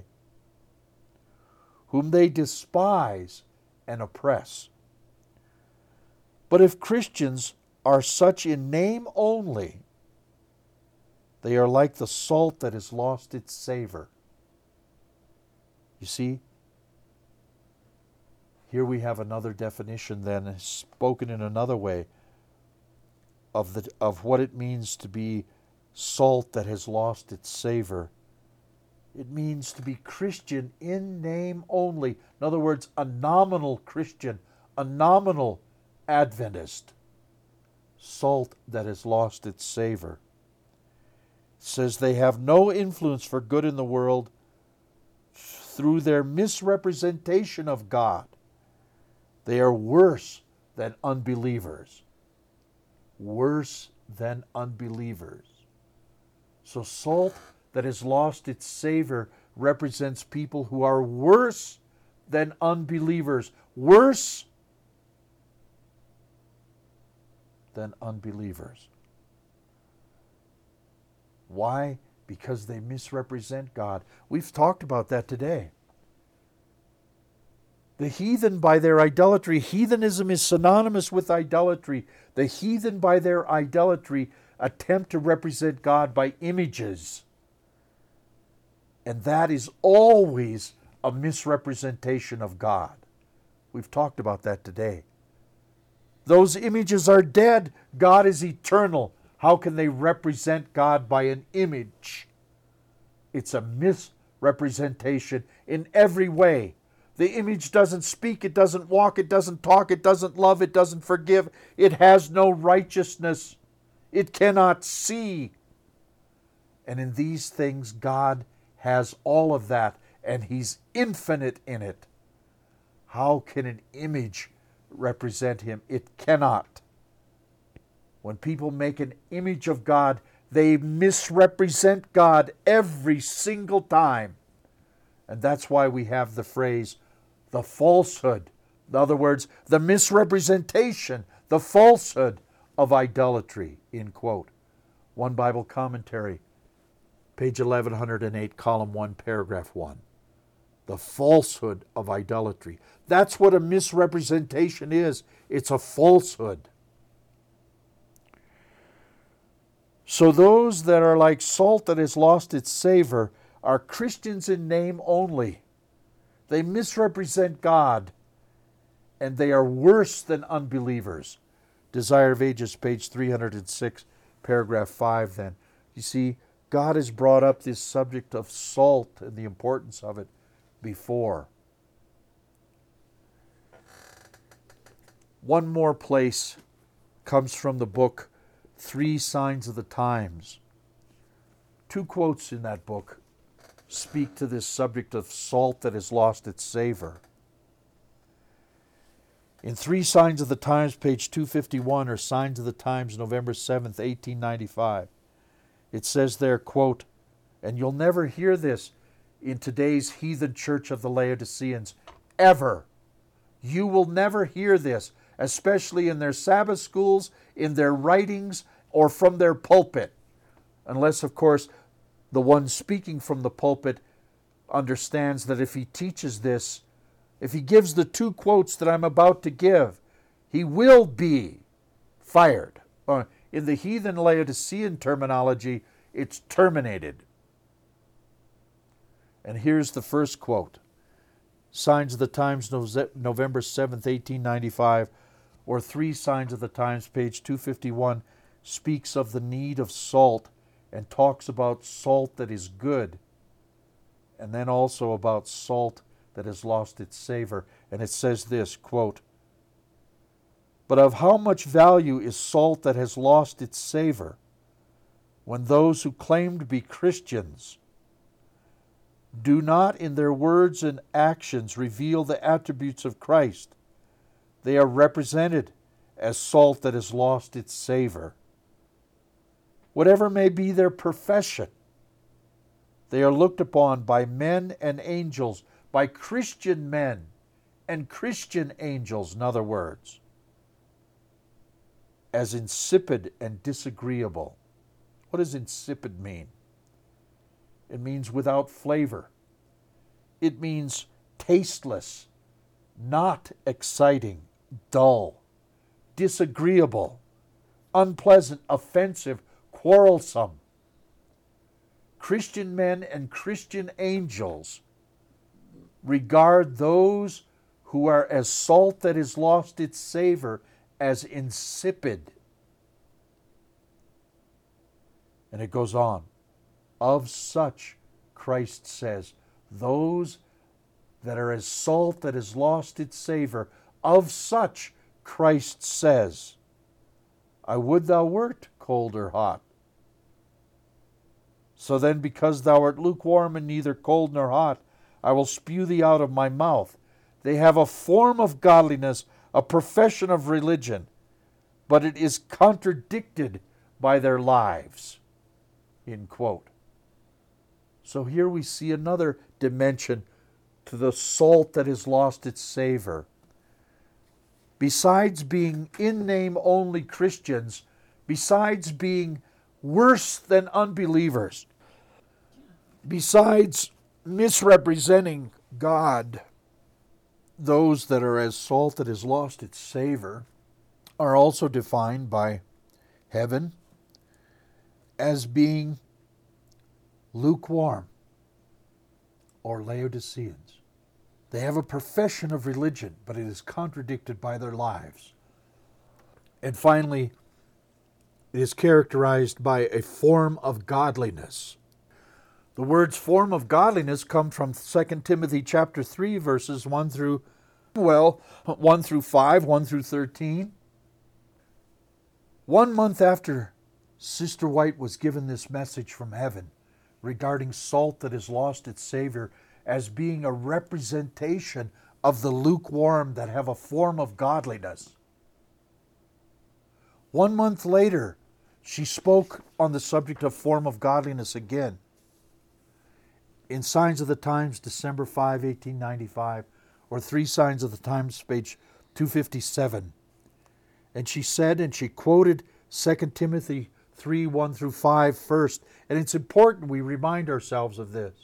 whom they despise and oppress. But if Christians are such in name only, they are like the salt that has lost its savor. You see, here we have another definition then, spoken in another way, of the of what it means to be salt that has lost its savor. It means to be Christian in name only. In other words, a nominal Christian, a nominal Adventist. Salt that has lost its savor. It says they have no influence for good in the world through their misrepresentation of God. They are worse than unbelievers. Worse than unbelievers. So salt that has lost its savor represents people who are worse than unbelievers. Worse than unbelievers. Why? Because they misrepresent God. We've talked about that today. The heathen by their idolatry, heathenism is synonymous with idolatry. The heathen by their idolatry attempt to represent God by images. And that is always a misrepresentation of God. We've talked about that today. Those images are dead. God is eternal. How can they represent God by an image? It's a misrepresentation in every way. The image doesn't speak, it doesn't walk, it doesn't talk, it doesn't love, it doesn't forgive. It has no righteousness. It cannot see. And in these things, God has all of that, and He's infinite in it. How can an image represent Him? It cannot. When people make an image of God, they misrepresent God every single time. And that's why we have the phrase, the falsehood. In other words, the misrepresentation, the falsehood of idolatry, end quote. One Bible commentary, page eleven oh eight, column one, paragraph one. The falsehood of idolatry. That's what a misrepresentation is. It's a falsehood. So those that are like salt that has lost its savor are Christians in name only. They misrepresent God, and they are worse than unbelievers. Desire of Ages, page three oh six, paragraph five then. You see, God has brought up this subject of salt and the importance of it before. One more place comes from the book Three Signs of the Times. Two quotes in that book speak to this subject of salt that has lost its savor. In Three Signs of the Times, page two fifty-one, or Signs of the Times, November seventh, eighteen ninety-five, it says there, quote, and you'll never hear this in today's heathen church of the Laodiceans, ever. You will never hear this, especially in their Sabbath schools, in their writings, or from their pulpit. Unless, of course, the one speaking from the pulpit understands that if he teaches this, if he gives the two quotes that I'm about to give, he will be fired. Or in the heathen Laodicean terminology, it's terminated. And here's the first quote. Signs of the Times, November seventh, eighteen ninety-five, or Three Signs of the Times, page two fifty-one, speaks of the need of salt and talks about salt that is good, and then also about salt that has lost its savor. And it says this, quote, but of how much value is salt that has lost its savor when those who claim to be Christians do not in their words and actions reveal the attributes of Christ? They are represented as salt that has lost its savor. Whatever may be their profession, they are looked upon by men and angels, by Christian men and Christian angels, in other words, as insipid and disagreeable. What does insipid mean? It means without flavor. It means tasteless, not exciting, dull, disagreeable, unpleasant, offensive, quarrelsome. Christian men and Christian angels regard those who are as salt that has lost its savor as insipid. And it goes on. Of such, Christ says, those that are as salt that has lost its savor, of such, Christ says, I would thou wert cold or hot. So then, because thou art lukewarm and neither cold nor hot, I will spew thee out of my mouth. They have a form of godliness, a profession of religion, but it is contradicted by their lives. End quote. So here we see another dimension to the salt that has lost its savor. Besides being in name only Christians, besides being worse than unbelievers, besides misrepresenting God, those that are as salt that has lost its savor are also defined by heaven as being lukewarm or Laodiceans. They have a profession of religion, but it is contradicted by their lives. And finally, it is characterized by a form of godliness. The words form of godliness come from Second Timothy chapter three, verses one through, well, one through five, one through thirteen. One month after Sister White was given this message from heaven regarding salt that has lost its savor as being a representation of the lukewarm that have a form of godliness. One month later, she spoke on the subject of form of godliness again. In Signs of the Times, December fifth, eighteen ninety-five, or Three Signs of the Times, page two fifty-seven. And she said, and she quoted Second Timothy three, one through five first. And it's important we remind ourselves of this.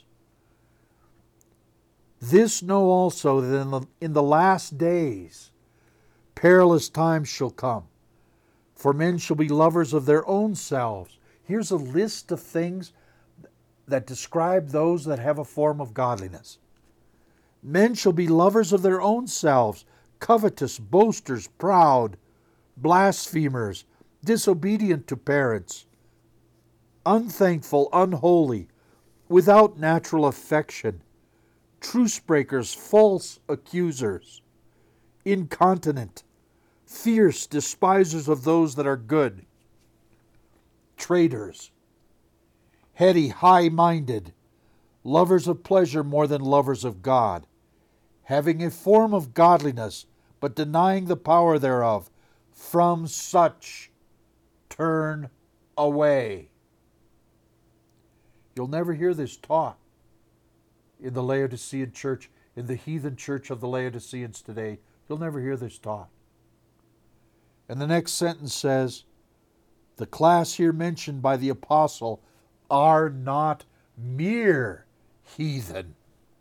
This know also that in the, in the last days perilous times shall come. For men shall be lovers of their own selves. Here's a list of things that describe those that have a form of godliness. Men shall be lovers of their own selves, covetous, boasters, proud, blasphemers, disobedient to parents, unthankful, unholy, without natural affection, truce breakers, false accusers, incontinent, fierce, despisers of those that are good, traitors, heady, high-minded, lovers of pleasure more than lovers of God, having a form of godliness, but denying the power thereof. From such turn away. You'll never hear this taught in the Laodicean church, in the heathen church of the Laodiceans today. You'll never hear this taught. And the next sentence says, the class here mentioned by the apostle are not mere heathen.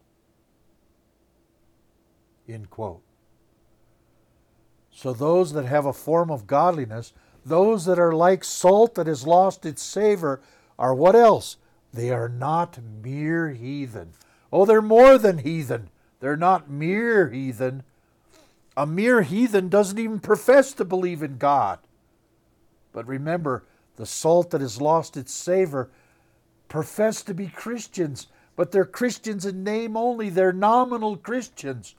End quote. So those that have a form of godliness, those that are like salt that has lost its savor, are what else? They are not mere heathen. Oh, they're more than heathen. They're not mere heathen. A mere heathen doesn't even profess to believe in God. But remember, the salt that has lost its savor profess to be Christians, but they're Christians in name only. They're nominal Christians.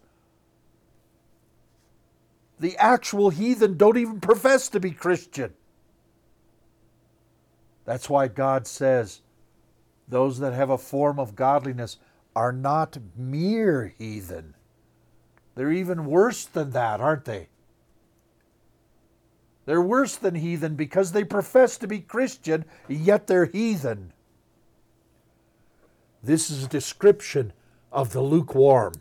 The actual heathen don't even profess to be Christian. That's why God says those that have a form of godliness are not mere heathen. They're even worse than that, aren't they? They're worse than heathen because they profess to be Christian, yet they're heathen. This is a description of the lukewarm.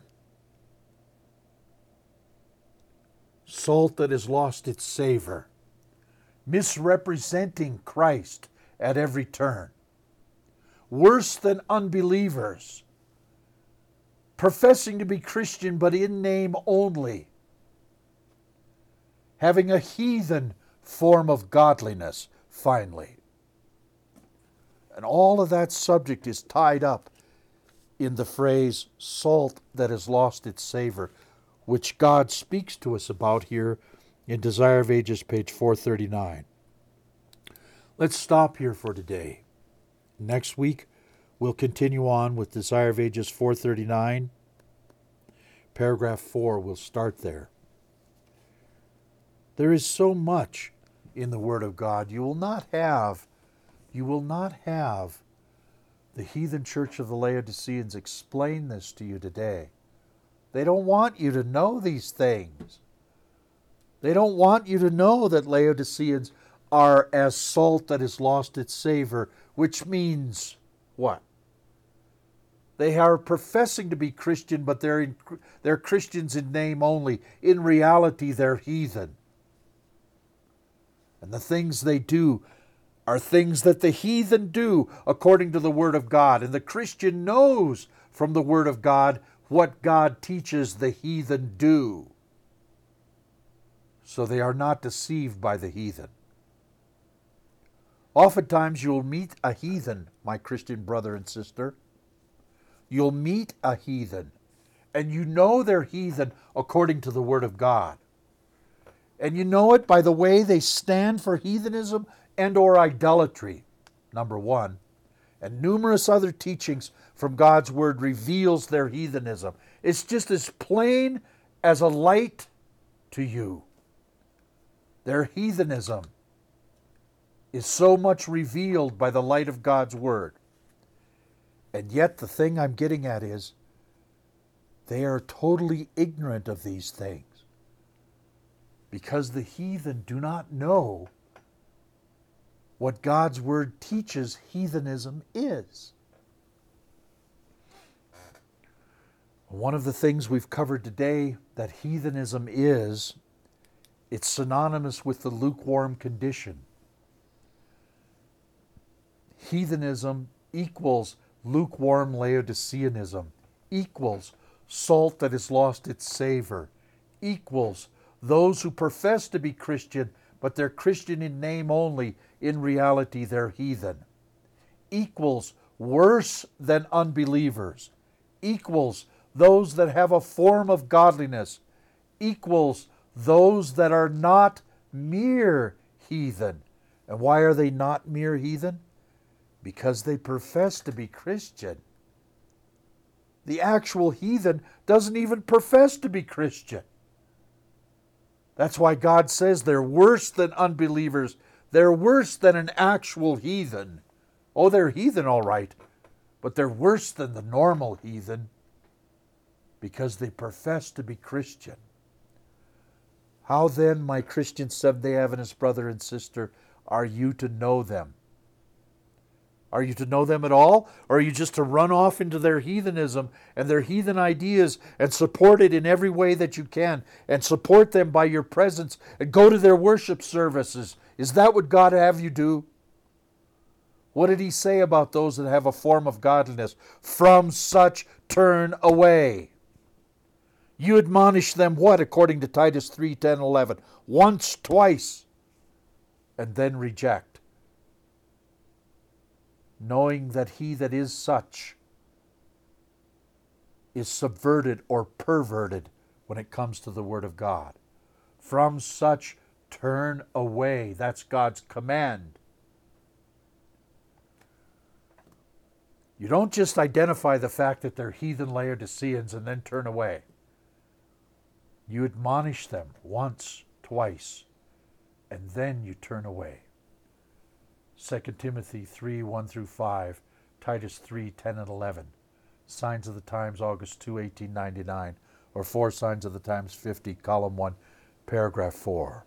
Salt that has lost its savor, misrepresenting Christ at every turn. Worse than unbelievers, professing to be Christian but in name only, having a heathen form of godliness, finally. And all of that subject is tied up in the phrase, salt that has lost its savor, which God speaks to us about here in Desire of Ages, page four thirty-nine. Let's stop here for today. Next week, we'll continue on with Desire of Ages four thirty-nine. Paragraph four, we'll start there. There is so much in the Word of God. You will not have, you will not have the heathen church of the Laodiceans explain this to you today. They don't want you to know these things. They don't want you to know that Laodiceans are as salt that has lost its savor, which means what? They are professing to be Christian, but they're, in, they're Christians in name only. In reality, they're heathen. And the things they do are things that the heathen do according to the Word of God. And the Christian knows from the Word of God what God teaches the heathen do. So they are not deceived by the heathen. Oftentimes you'll meet a heathen, my Christian brother and sister. You'll meet a heathen, and you know they're heathen according to the Word of God. And you know it by the way they stand for heathenism and or idolatry, number one. and numerous other teachings from God's Word reveals their heathenism. It's just as plain as a light to you. Their heathenism is so much revealed by the light of God's Word. And yet the thing I'm getting at is they are totally ignorant of these things because the heathen do not know what God's Word teaches heathenism is. One of the things we've covered today that heathenism is, it's synonymous with the lukewarm condition. Heathenism equals lukewarm Laodiceanism, equals salt that has lost its savor, equals those who profess to be Christian, but they're Christian in name only, in reality they're heathen, equals worse than unbelievers, equals those that have a form of godliness, equals those that are not mere heathen. And why are they not mere heathen? Because they profess to be Christian. The actual heathen doesn't even profess to be Christian. That's why God says they're worse than unbelievers. They're worse than an actual heathen. Oh, they're heathen all right, but they're worse than the normal heathen because they profess to be Christian. How then, my Christian Seventh-day Adventist brother and sister, are you to know them? Are you to know them at all? Or are you just to run off into their heathenism and their heathen ideas and support it in every way that you can and support them by your presence and go to their worship services? Is that what God have you do? What did he say about those that have a form of godliness? From such turn away. You admonish them what, according to Titus three, ten, eleven? Once, twice, and then reject, knowing that he that is such is subverted or perverted when it comes to the Word of God. From such turn away. That's God's command. You don't just identify the fact that they're heathen Laodiceans and then turn away. You admonish them once, twice, and then you turn away. Second Timothy three, one through five, Titus three, ten and eleven, Signs of the Times, August second, eighteen ninety-nine, or Four Signs of the Times fifty, column one, paragraph four.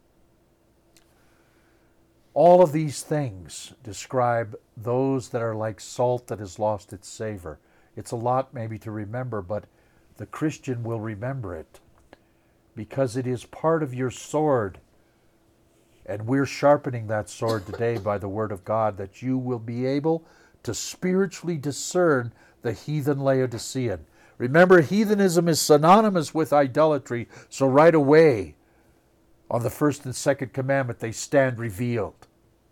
All of these things describe those that are like salt that has lost its savor. It's a lot maybe to remember, but the Christian will remember it because it is part of your sword. And we're sharpening that sword today by the Word of God, that you will be able to spiritually discern the heathen Laodicean. Remember, heathenism is synonymous with idolatry, so right away, on the first and second commandment, they stand revealed.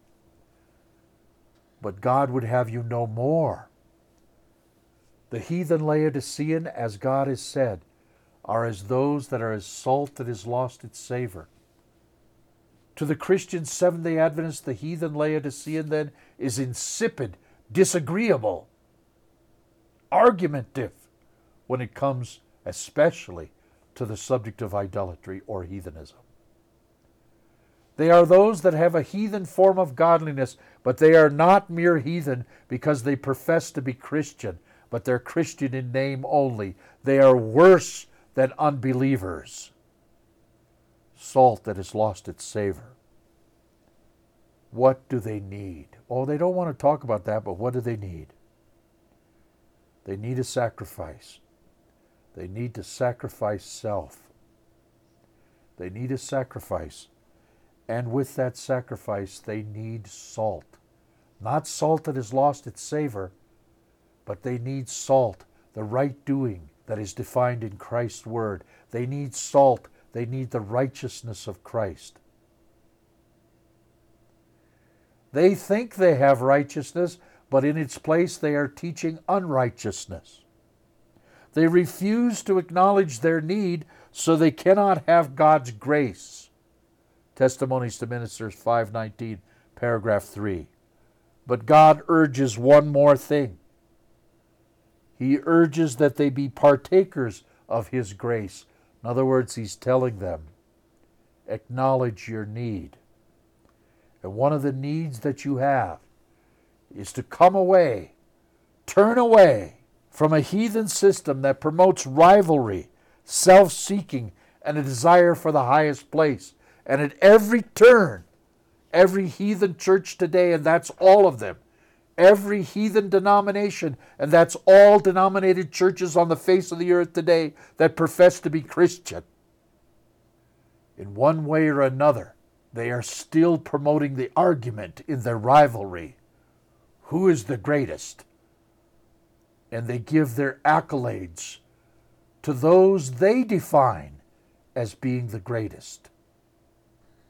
But God would have you know more. The heathen Laodicean, as God has said, are as those that are as salt that has lost its savor. To the Christian Seventh-day Adventist, the heathen Laodicean then is insipid, disagreeable, argumentative when it comes especially to the subject of idolatry or heathenism. They are those that have a heathen form of godliness, but they are not mere heathen because they profess to be Christian, but they're Christian in name only. They are worse than unbelievers. Salt that has lost its savor. What do they need? Oh, they don't want to talk about that, but what do they need? They need a sacrifice. They need to sacrifice self. They need a sacrifice. And with that sacrifice, they need salt. Not salt that has lost its savor, but they need salt, the right doing that is defined in Christ's Word. They need salt. They need the righteousness of Christ. They think they have righteousness, but in its place they are teaching unrighteousness. They refuse to acknowledge their need, so they cannot have God's grace. Testimonies to Ministers five nineteen, paragraph three. But God urges one more thing. He urges that they be partakers of His grace. In other words, He's telling them, acknowledge your need. And one of the needs that you have is to come away, turn away from a heathen system that promotes rivalry, self-seeking, and a desire for the highest place. And at every turn, every heathen church today, and that's all of them, every heathen denomination, and that's all denominated churches on the face of the earth today that profess to be Christian, in one way or another, they are still promoting the argument in their rivalry. Who is the greatest? And they give their accolades to those they define as being the greatest.